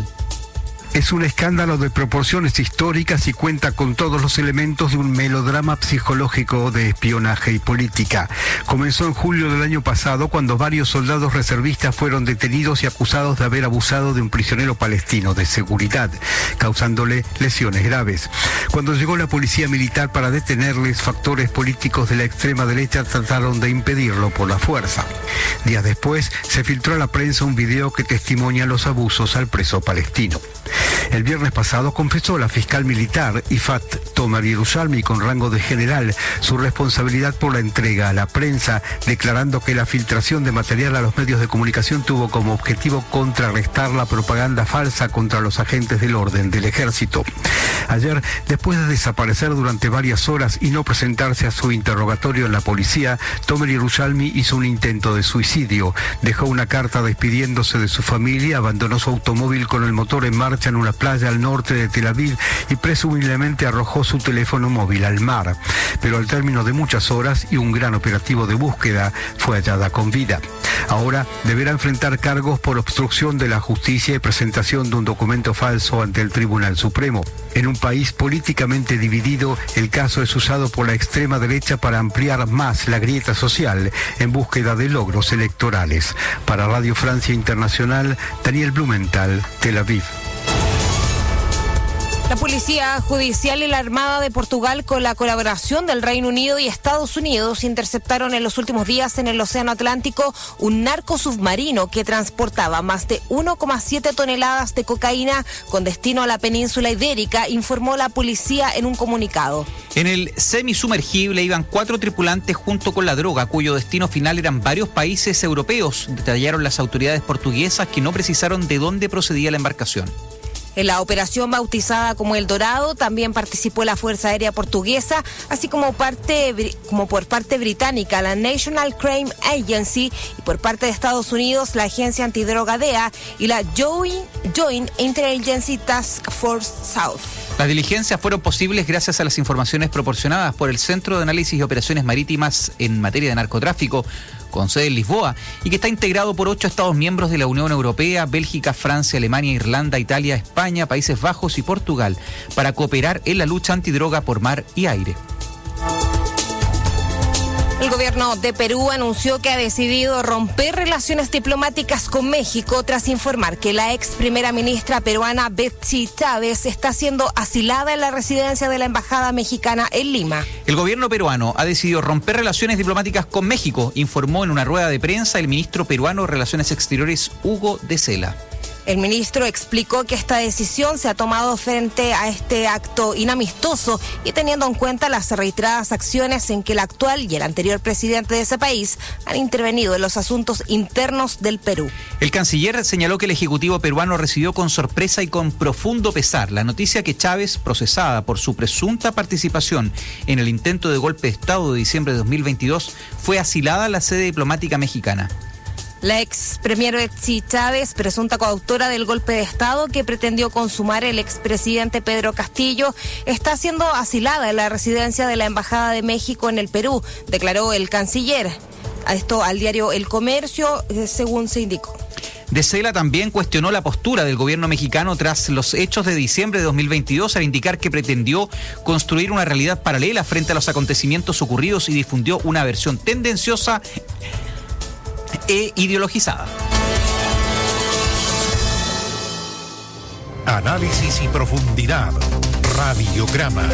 Speaker 11: Es un escándalo de proporciones históricas y cuenta con todos los elementos de un melodrama psicológico de espionaje y política. Comenzó en julio del año pasado cuando varios soldados reservistas fueron detenidos y acusados de haber abusado de un prisionero palestino de seguridad, causándole lesiones graves. Cuando llegó la policía militar para detenerles, factores políticos de la extrema derecha trataron de impedirlo por la fuerza. Días después, se filtró a la prensa un video que testimonia los abusos al preso palestino. El viernes pasado confesó la fiscal militar Yifat Tomer Yerushalmi con rango de general su responsabilidad por la entrega a la prensa, declarando que la filtración de material a los medios de comunicación tuvo como objetivo contrarrestar la propaganda falsa contra los agentes del orden del ejército. Ayer, después de desaparecer durante varias horas y no presentarse a su interrogatorio en la policía, Tomer Yerushalmi hizo un intento de suicidio. Dejó una carta despidiéndose de su familia, abandonó su automóvil con el motor en marcha en una playa al norte de Tel Aviv y presumiblemente arrojó su teléfono móvil al mar. Pero al término de muchas horas y un gran operativo de búsqueda, fue hallada con vida. Ahora deberá enfrentar cargos por obstrucción de la justicia y presentación de un documento falso ante el Tribunal Supremo. En un país políticamente dividido, el caso es usado por la extrema derecha para ampliar más la grieta social en búsqueda de logros electorales. Para Radio Francia Internacional, Daniel Blumenthal, Tel Aviv.
Speaker 16: La Policía Judicial y la Armada de Portugal, con la colaboración del Reino Unido y Estados Unidos, interceptaron en los últimos días en el Océano Atlántico un narco submarino que transportaba más de uno coma siete toneladas de cocaína con destino a la península ibérica, informó la policía en un comunicado.
Speaker 17: En el semisumergible iban cuatro tripulantes junto con la droga, cuyo destino final eran varios países europeos, detallaron las autoridades portuguesas, que no precisaron de dónde procedía la embarcación.
Speaker 16: En la operación bautizada como El Dorado también participó la Fuerza Aérea Portuguesa, así como, parte, como por parte británica la National Crime Agency, y por parte de Estados Unidos la Agencia Antidroga D E A y la Joint, Joint Interagency Task Force South.
Speaker 17: Las diligencias fueron posibles gracias a las informaciones proporcionadas por el Centro de Análisis y Operaciones Marítimas en materia de narcotráfico, con sede en Lisboa, y que está integrado por ocho Estados miembros de la Unión Europea, Bélgica, Francia, Alemania, Irlanda, Italia, España, Países Bajos y Portugal, para cooperar en la lucha antidroga por mar y aire.
Speaker 16: El gobierno de Perú anunció que ha decidido romper relaciones diplomáticas con México tras informar que la ex primera ministra peruana Betsy Chávez está siendo asilada en la residencia de la embajada mexicana en Lima.
Speaker 17: El gobierno peruano ha decidido romper relaciones diplomáticas con México, informó en una rueda de prensa el ministro peruano de Relaciones Exteriores, Hugo de Sela.
Speaker 16: El ministro explicó que esta decisión se ha tomado frente a este acto inamistoso y teniendo en cuenta las reiteradas acciones en que el actual y el anterior presidente de ese país han intervenido en los asuntos internos del Perú.
Speaker 17: El canciller señaló que el Ejecutivo peruano recibió con sorpresa y con profundo pesar la noticia que Chávez, procesada por su presunta participación en el intento de golpe de Estado de diciembre de dos mil veintidós, fue asilada a la sede diplomática mexicana.
Speaker 16: La ex premier Betsy Chávez, presunta coautora del golpe de Estado que pretendió consumar el expresidente Pedro Castillo, está siendo asilada en la residencia de la Embajada de México en el Perú, declaró el canciller. A esto al diario El Comercio, según se indicó.
Speaker 17: De Sela también cuestionó la postura del gobierno mexicano tras los hechos de diciembre de dos mil veintidós al indicar que pretendió construir una realidad paralela frente a los acontecimientos ocurridos y difundió una versión tendenciosa e ideologizada.
Speaker 9: Análisis y profundidad. Radiograma.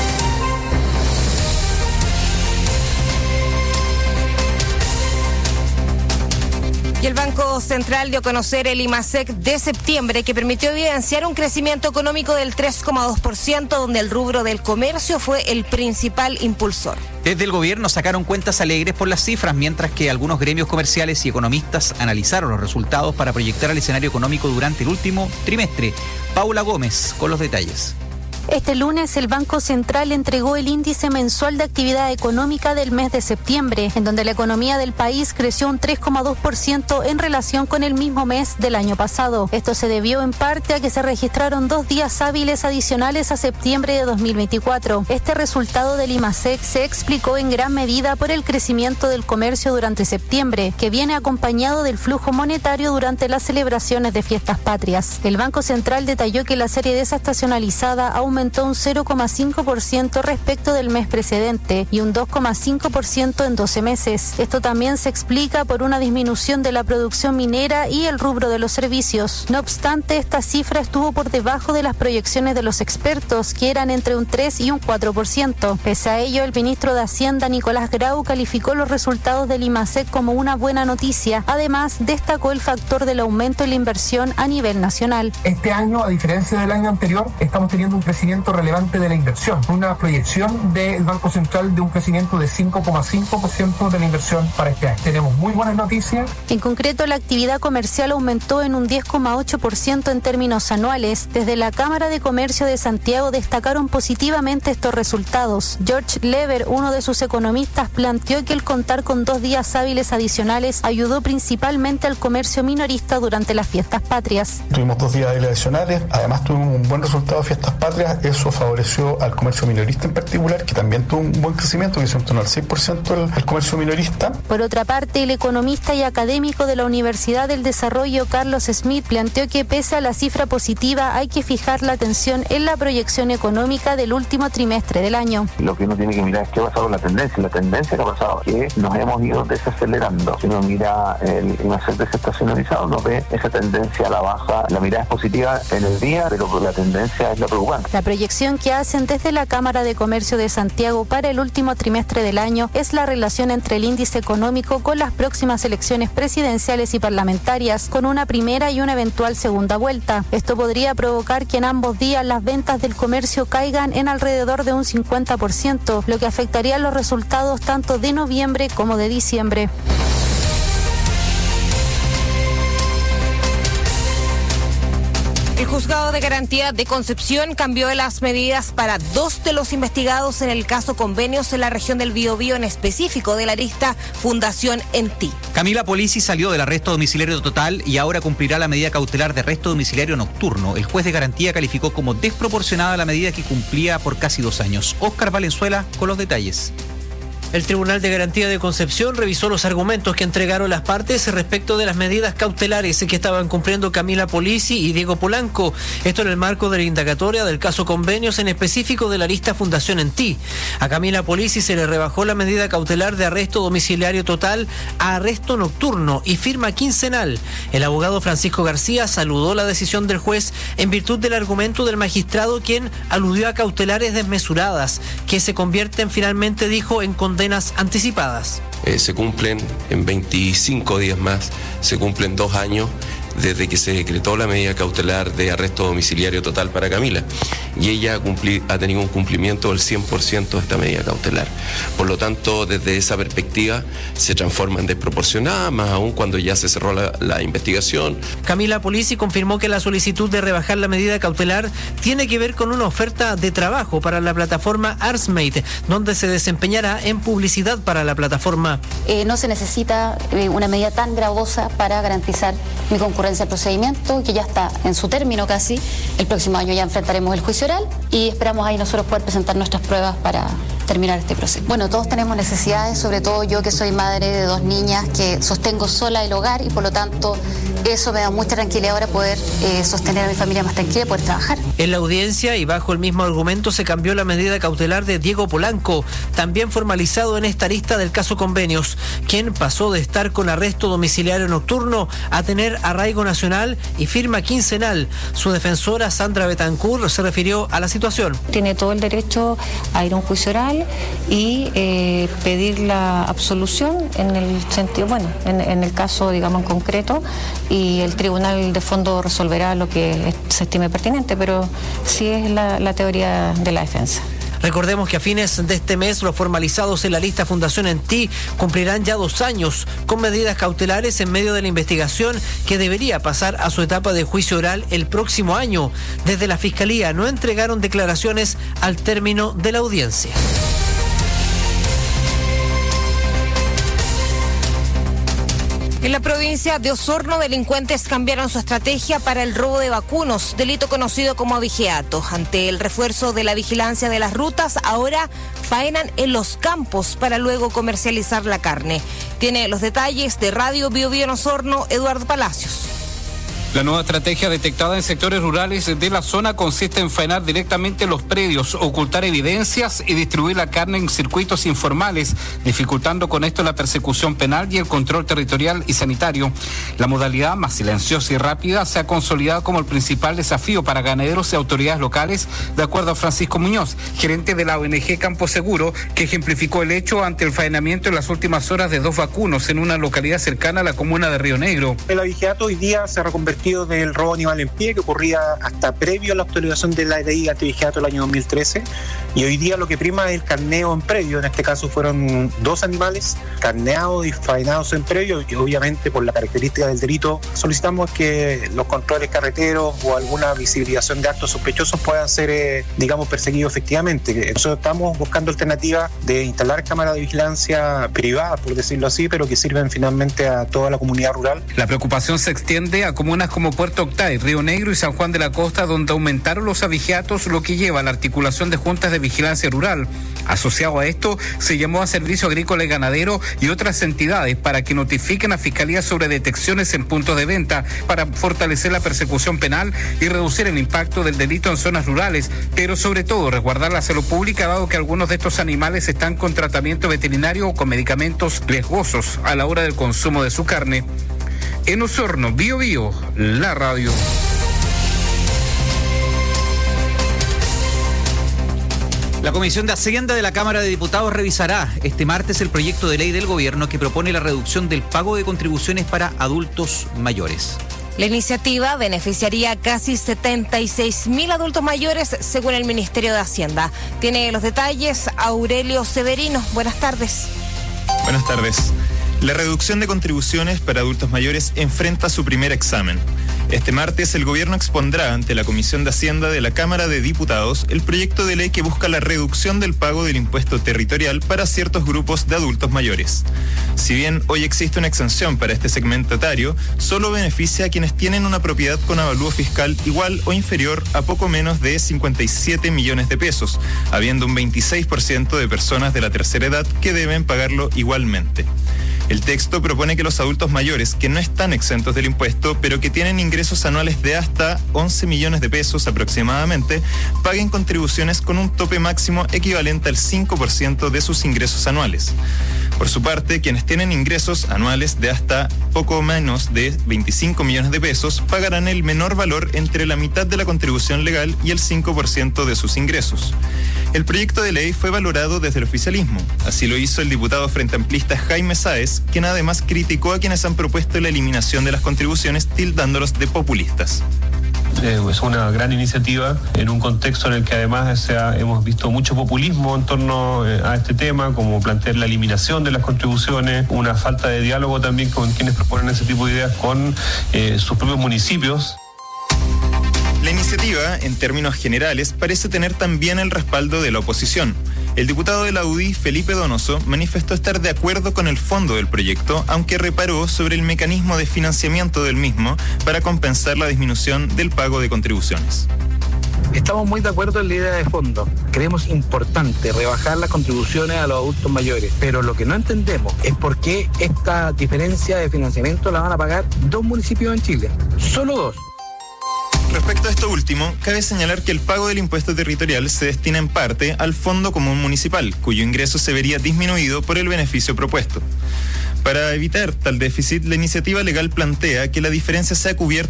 Speaker 16: Y el Banco Central dio a conocer el IMASEC de septiembre, que permitió evidenciar un crecimiento económico del tres coma dos por ciento, donde el rubro del comercio fue el principal impulsor.
Speaker 17: Desde el gobierno sacaron cuentas alegres por las cifras, mientras que algunos gremios comerciales y economistas analizaron los resultados para proyectar el escenario económico durante el último trimestre. Paula Gómez con los detalles.
Speaker 3: Este lunes el Banco Central entregó el índice mensual de actividad económica del mes de septiembre, en donde la economía del país creció un tres coma dos por ciento en relación con el mismo mes del año pasado. Esto se debió en parte a que se registraron dos días hábiles adicionales a septiembre de dos mil veinticuatro. Este resultado del IMASEC se explicó en gran medida por el crecimiento del comercio durante septiembre, que viene acompañado del flujo monetario durante las celebraciones de fiestas patrias. El Banco Central detalló que la serie desestacionalizada aumentó aumentó un cero coma cinco por ciento respecto del mes precedente y un dos coma cinco por ciento en doce meses. Esto también se explica por una disminución de la producción minera y el rubro de los servicios. No obstante, esta cifra estuvo por debajo de las proyecciones de los expertos, que eran entre un tres y un cuatro por ciento. Pese a ello, el ministro de Hacienda, Nicolás Grau, calificó los resultados del IMASEC como una buena noticia. Además, destacó el factor del aumento en la inversión a nivel nacional.
Speaker 8: Este año, a diferencia del año anterior, estamos teniendo un crecimiento relevante de la inversión. Una proyección del Banco Central de un crecimiento de cinco coma cinco por ciento de la inversión para este año. Tenemos muy buenas noticias.
Speaker 3: En concreto, la actividad comercial aumentó en un diez coma ocho por ciento en términos anuales. Desde la Cámara de Comercio de Santiago destacaron positivamente estos resultados. George Lever, uno de sus economistas, planteó que el contar con dos días hábiles adicionales ayudó principalmente al comercio minorista durante las fiestas patrias.
Speaker 12: Tuvimos dos días hábiles adicionales, además tuvimos un buen resultado de fiestas patrias. Eso favoreció al comercio minorista en particular, que también tuvo un buen crecimiento, que se en torno al seis por ciento el, el comercio minorista.
Speaker 3: Por otra parte, el economista y académico de la Universidad del Desarrollo, Carlos Smith, planteó que pese a la cifra positiva, hay que fijar la atención en la proyección económica del último trimestre del año.
Speaker 13: Lo que uno tiene que mirar es qué ha pasado con la tendencia. La tendencia que ha pasado es que nos hemos ido desacelerando. Si uno mira el IMASEC desestacionalizado, uno ve esa tendencia a la baja. La mirada es positiva en el día, pero la tendencia es la preocupante.
Speaker 3: La proyección que hacen desde la Cámara de Comercio de Santiago para el último trimestre del año es la relación entre el índice económico con las próximas elecciones presidenciales y parlamentarias, con una primera y una eventual segunda vuelta. Esto podría provocar que en ambos días las ventas del comercio caigan en alrededor de un cincuenta por ciento, lo que afectaría los resultados tanto de noviembre como de diciembre.
Speaker 16: El Juzgado de Garantía de Concepción cambió las medidas para dos de los investigados en el caso Convenios en la región del Biobío, en específico de la lista Fundación Enti.
Speaker 17: Camila Polisi salió del arresto domiciliario total y ahora cumplirá la medida cautelar de arresto domiciliario nocturno. El juez de garantía calificó como desproporcionada la medida que cumplía por casi dos años. Óscar Valenzuela con los detalles.
Speaker 1: El Tribunal de Garantía de Concepción revisó los argumentos que entregaron las partes respecto de las medidas cautelares que estaban cumpliendo Camila Polisi y Diego Polanco. Esto en el marco de la indagatoria del caso Convenios, en específico de la lista Fundación En Ti. A Camila Polisi se le rebajó la medida cautelar de arresto domiciliario total a arresto nocturno y firma quincenal. El abogado Francisco García saludó la decisión del juez en virtud del argumento del magistrado, quien aludió a cautelares desmesuradas que se convierten finalmente, dijo, en condenas anticipadas.
Speaker 14: Eh, se cumplen en veinticinco días más, se cumplen dos años desde que se decretó la medida cautelar de arresto domiciliario total para Camila, y ella ha, cumpli- ha tenido un cumplimiento del cien por ciento de esta medida cautelar. Por lo tanto, desde esa perspectiva se transforma en desproporcionada, más aún cuando ya se cerró la, la investigación.
Speaker 1: Camila Polisi confirmó que la solicitud de rebajar la medida cautelar tiene que ver con una oferta de trabajo para la plataforma ArtsMate, donde se desempeñará en publicidad para la plataforma.
Speaker 15: Eh, no se necesita eh, una medida tan gravosa para garantizar mi concurrencia al procedimiento, que ya está en su término casi. El próximo año ya enfrentaremos el juicio oral y esperamos ahí nosotros poder presentar nuestras pruebas para terminar este proceso. Bueno, todos tenemos necesidades, sobre todo yo que soy madre de dos niñas, que sostengo sola el hogar, y por lo tanto eso me da mucha tranquilidad ahora, poder eh, sostener a mi familia más tranquila y poder trabajar.
Speaker 1: En la audiencia, y bajo el mismo argumento, se cambió la medida cautelar de Diego Polanco, también formalizado en esta lista del caso Convenios, quien pasó de estar con arresto domiciliario nocturno a tener arraigo nacional y firma quincenal. Su defensora, Sandra Betancourt, se refirió a la situación.
Speaker 18: Tiene todo el derecho a ir a un juicio oral y eh, pedir la absolución en el sentido, bueno, en, en el caso, digamos, en concreto, y el tribunal de fondo resolverá lo que se estime pertinente, pero sí es la, la teoría de la defensa.
Speaker 1: Recordemos que a fines de este mes los formalizados en la lista Fundación En Ti cumplirán ya dos años con medidas cautelares en medio de la investigación, que debería pasar a su etapa de juicio oral el próximo año. Desde la Fiscalía no entregaron declaraciones al término de la audiencia.
Speaker 16: En la provincia de Osorno, delincuentes cambiaron su estrategia para el robo de vacunos, delito conocido como abigeato. Ante el refuerzo de la vigilancia de las rutas, ahora faenan en los campos para luego comercializar la carne. Tiene los detalles de Radio Bio Bio en Osorno, Eduardo Palacios.
Speaker 19: La nueva estrategia detectada en sectores rurales de la zona consiste en faenar directamente los predios, ocultar evidencias y distribuir la carne en circuitos informales, dificultando con esto la persecución penal y el control territorial y sanitario. La modalidad más silenciosa y rápida se ha consolidado como el principal desafío para ganaderos y autoridades locales, de acuerdo a Francisco Muñoz, gerente de la O N G Campo Seguro, que ejemplificó el hecho ante el faenamiento en las últimas horas de dos vacunos en una localidad cercana a la comuna de Río Negro.
Speaker 26: El abigeato hoy día se ha reconvertido del robo animal en pie, que ocurría hasta previo a la actualización de la ley antiabigeato del año dos mil trece, y hoy día lo que prima es el carneo en previo. En este caso fueron dos animales carneados y faenados en previo, y obviamente por la característica del delito solicitamos que los controles carreteros o alguna visibilización de actos sospechosos puedan ser, eh, digamos, perseguidos efectivamente. Nosotros estamos buscando alternativas de instalar cámaras de vigilancia privadas, por decirlo así, pero que sirven finalmente a toda la comunidad rural.
Speaker 19: La preocupación se extiende a comunas como Puerto Octay, Río Negro y San Juan de la Costa, donde aumentaron los abigeatos, lo que lleva a la articulación de juntas de vigilancia rural. Asociado a esto, se llamó a Servicio Agrícola y Ganadero y otras entidades para que notifiquen a Fiscalía sobre detecciones en puntos de venta, para fortalecer la persecución penal y reducir el impacto del delito en zonas rurales, pero sobre todo resguardar la salud pública, dado que algunos de estos animales están con tratamiento veterinario o con medicamentos riesgosos a la hora del consumo de su carne. En Osorno, Bio Bio, la radio.
Speaker 17: La Comisión de Hacienda de la Cámara de Diputados revisará este martes el proyecto de ley del gobierno que propone la reducción del pago de contribuciones para adultos mayores.
Speaker 16: La iniciativa beneficiaría a casi setenta y seis mil adultos mayores, según el Ministerio de Hacienda. Tiene los detalles Aurelio Severino. Buenas tardes.
Speaker 27: Buenas tardes. La reducción de contribuciones para adultos mayores enfrenta su primer examen.
Speaker 2: Este martes, el gobierno expondrá ante la Comisión de Hacienda de la Cámara de Diputados el proyecto de ley que busca la reducción del pago del impuesto territorial para ciertos grupos de adultos mayores. Si bien hoy existe una exención para este segmento etario, solo beneficia a quienes tienen una propiedad con avalúo fiscal igual o inferior a poco menos de cincuenta y siete millones de pesos, habiendo un veintiséis por ciento de personas de la tercera edad que deben pagarlo igualmente. El texto propone que los adultos mayores que no están exentos del impuesto, pero que tienen ingresos anuales de hasta once millones de pesos aproximadamente, paguen contribuciones con un tope máximo equivalente al cinco por ciento de sus ingresos anuales. Por su parte, quienes tienen ingresos anuales de hasta poco menos de veinticinco millones de pesos pagarán el menor valor entre la mitad de la contribución legal y el cinco por ciento de sus ingresos. El proyecto de ley fue valorado desde el oficialismo. Así lo hizo el diputado frente amplista Jaime Sáez, quien además criticó a quienes han propuesto la eliminación de las contribuciones, tildándolos de populistas.
Speaker 4: Es una gran iniciativa en un contexto en el que además o sea, hemos visto mucho populismo en torno a este tema, como plantear la eliminación de las contribuciones, una falta de diálogo también con quienes proponen ese tipo de ideas con eh, sus propios municipios.
Speaker 2: La iniciativa, en términos generales, parece tener también el respaldo de la oposición. El diputado de la U D I, Felipe Donoso, manifestó estar de acuerdo con el fondo del proyecto, aunque reparó sobre el mecanismo de financiamiento del mismo para compensar la disminución del pago de contribuciones.
Speaker 20: Estamos muy de acuerdo en la idea de fondo. Creemos importante rebajar las contribuciones a los adultos mayores, pero lo que no entendemos es por qué esta diferencia de financiamiento la van a pagar dos municipios en Chile, solo dos.
Speaker 2: Respecto a esto último, cabe señalar que el pago del impuesto territorial se destina en parte al Fondo Común Municipal, cuyo ingreso se vería disminuido por el beneficio propuesto. Para evitar tal déficit, la iniciativa legal plantea que la diferencia sea cubierta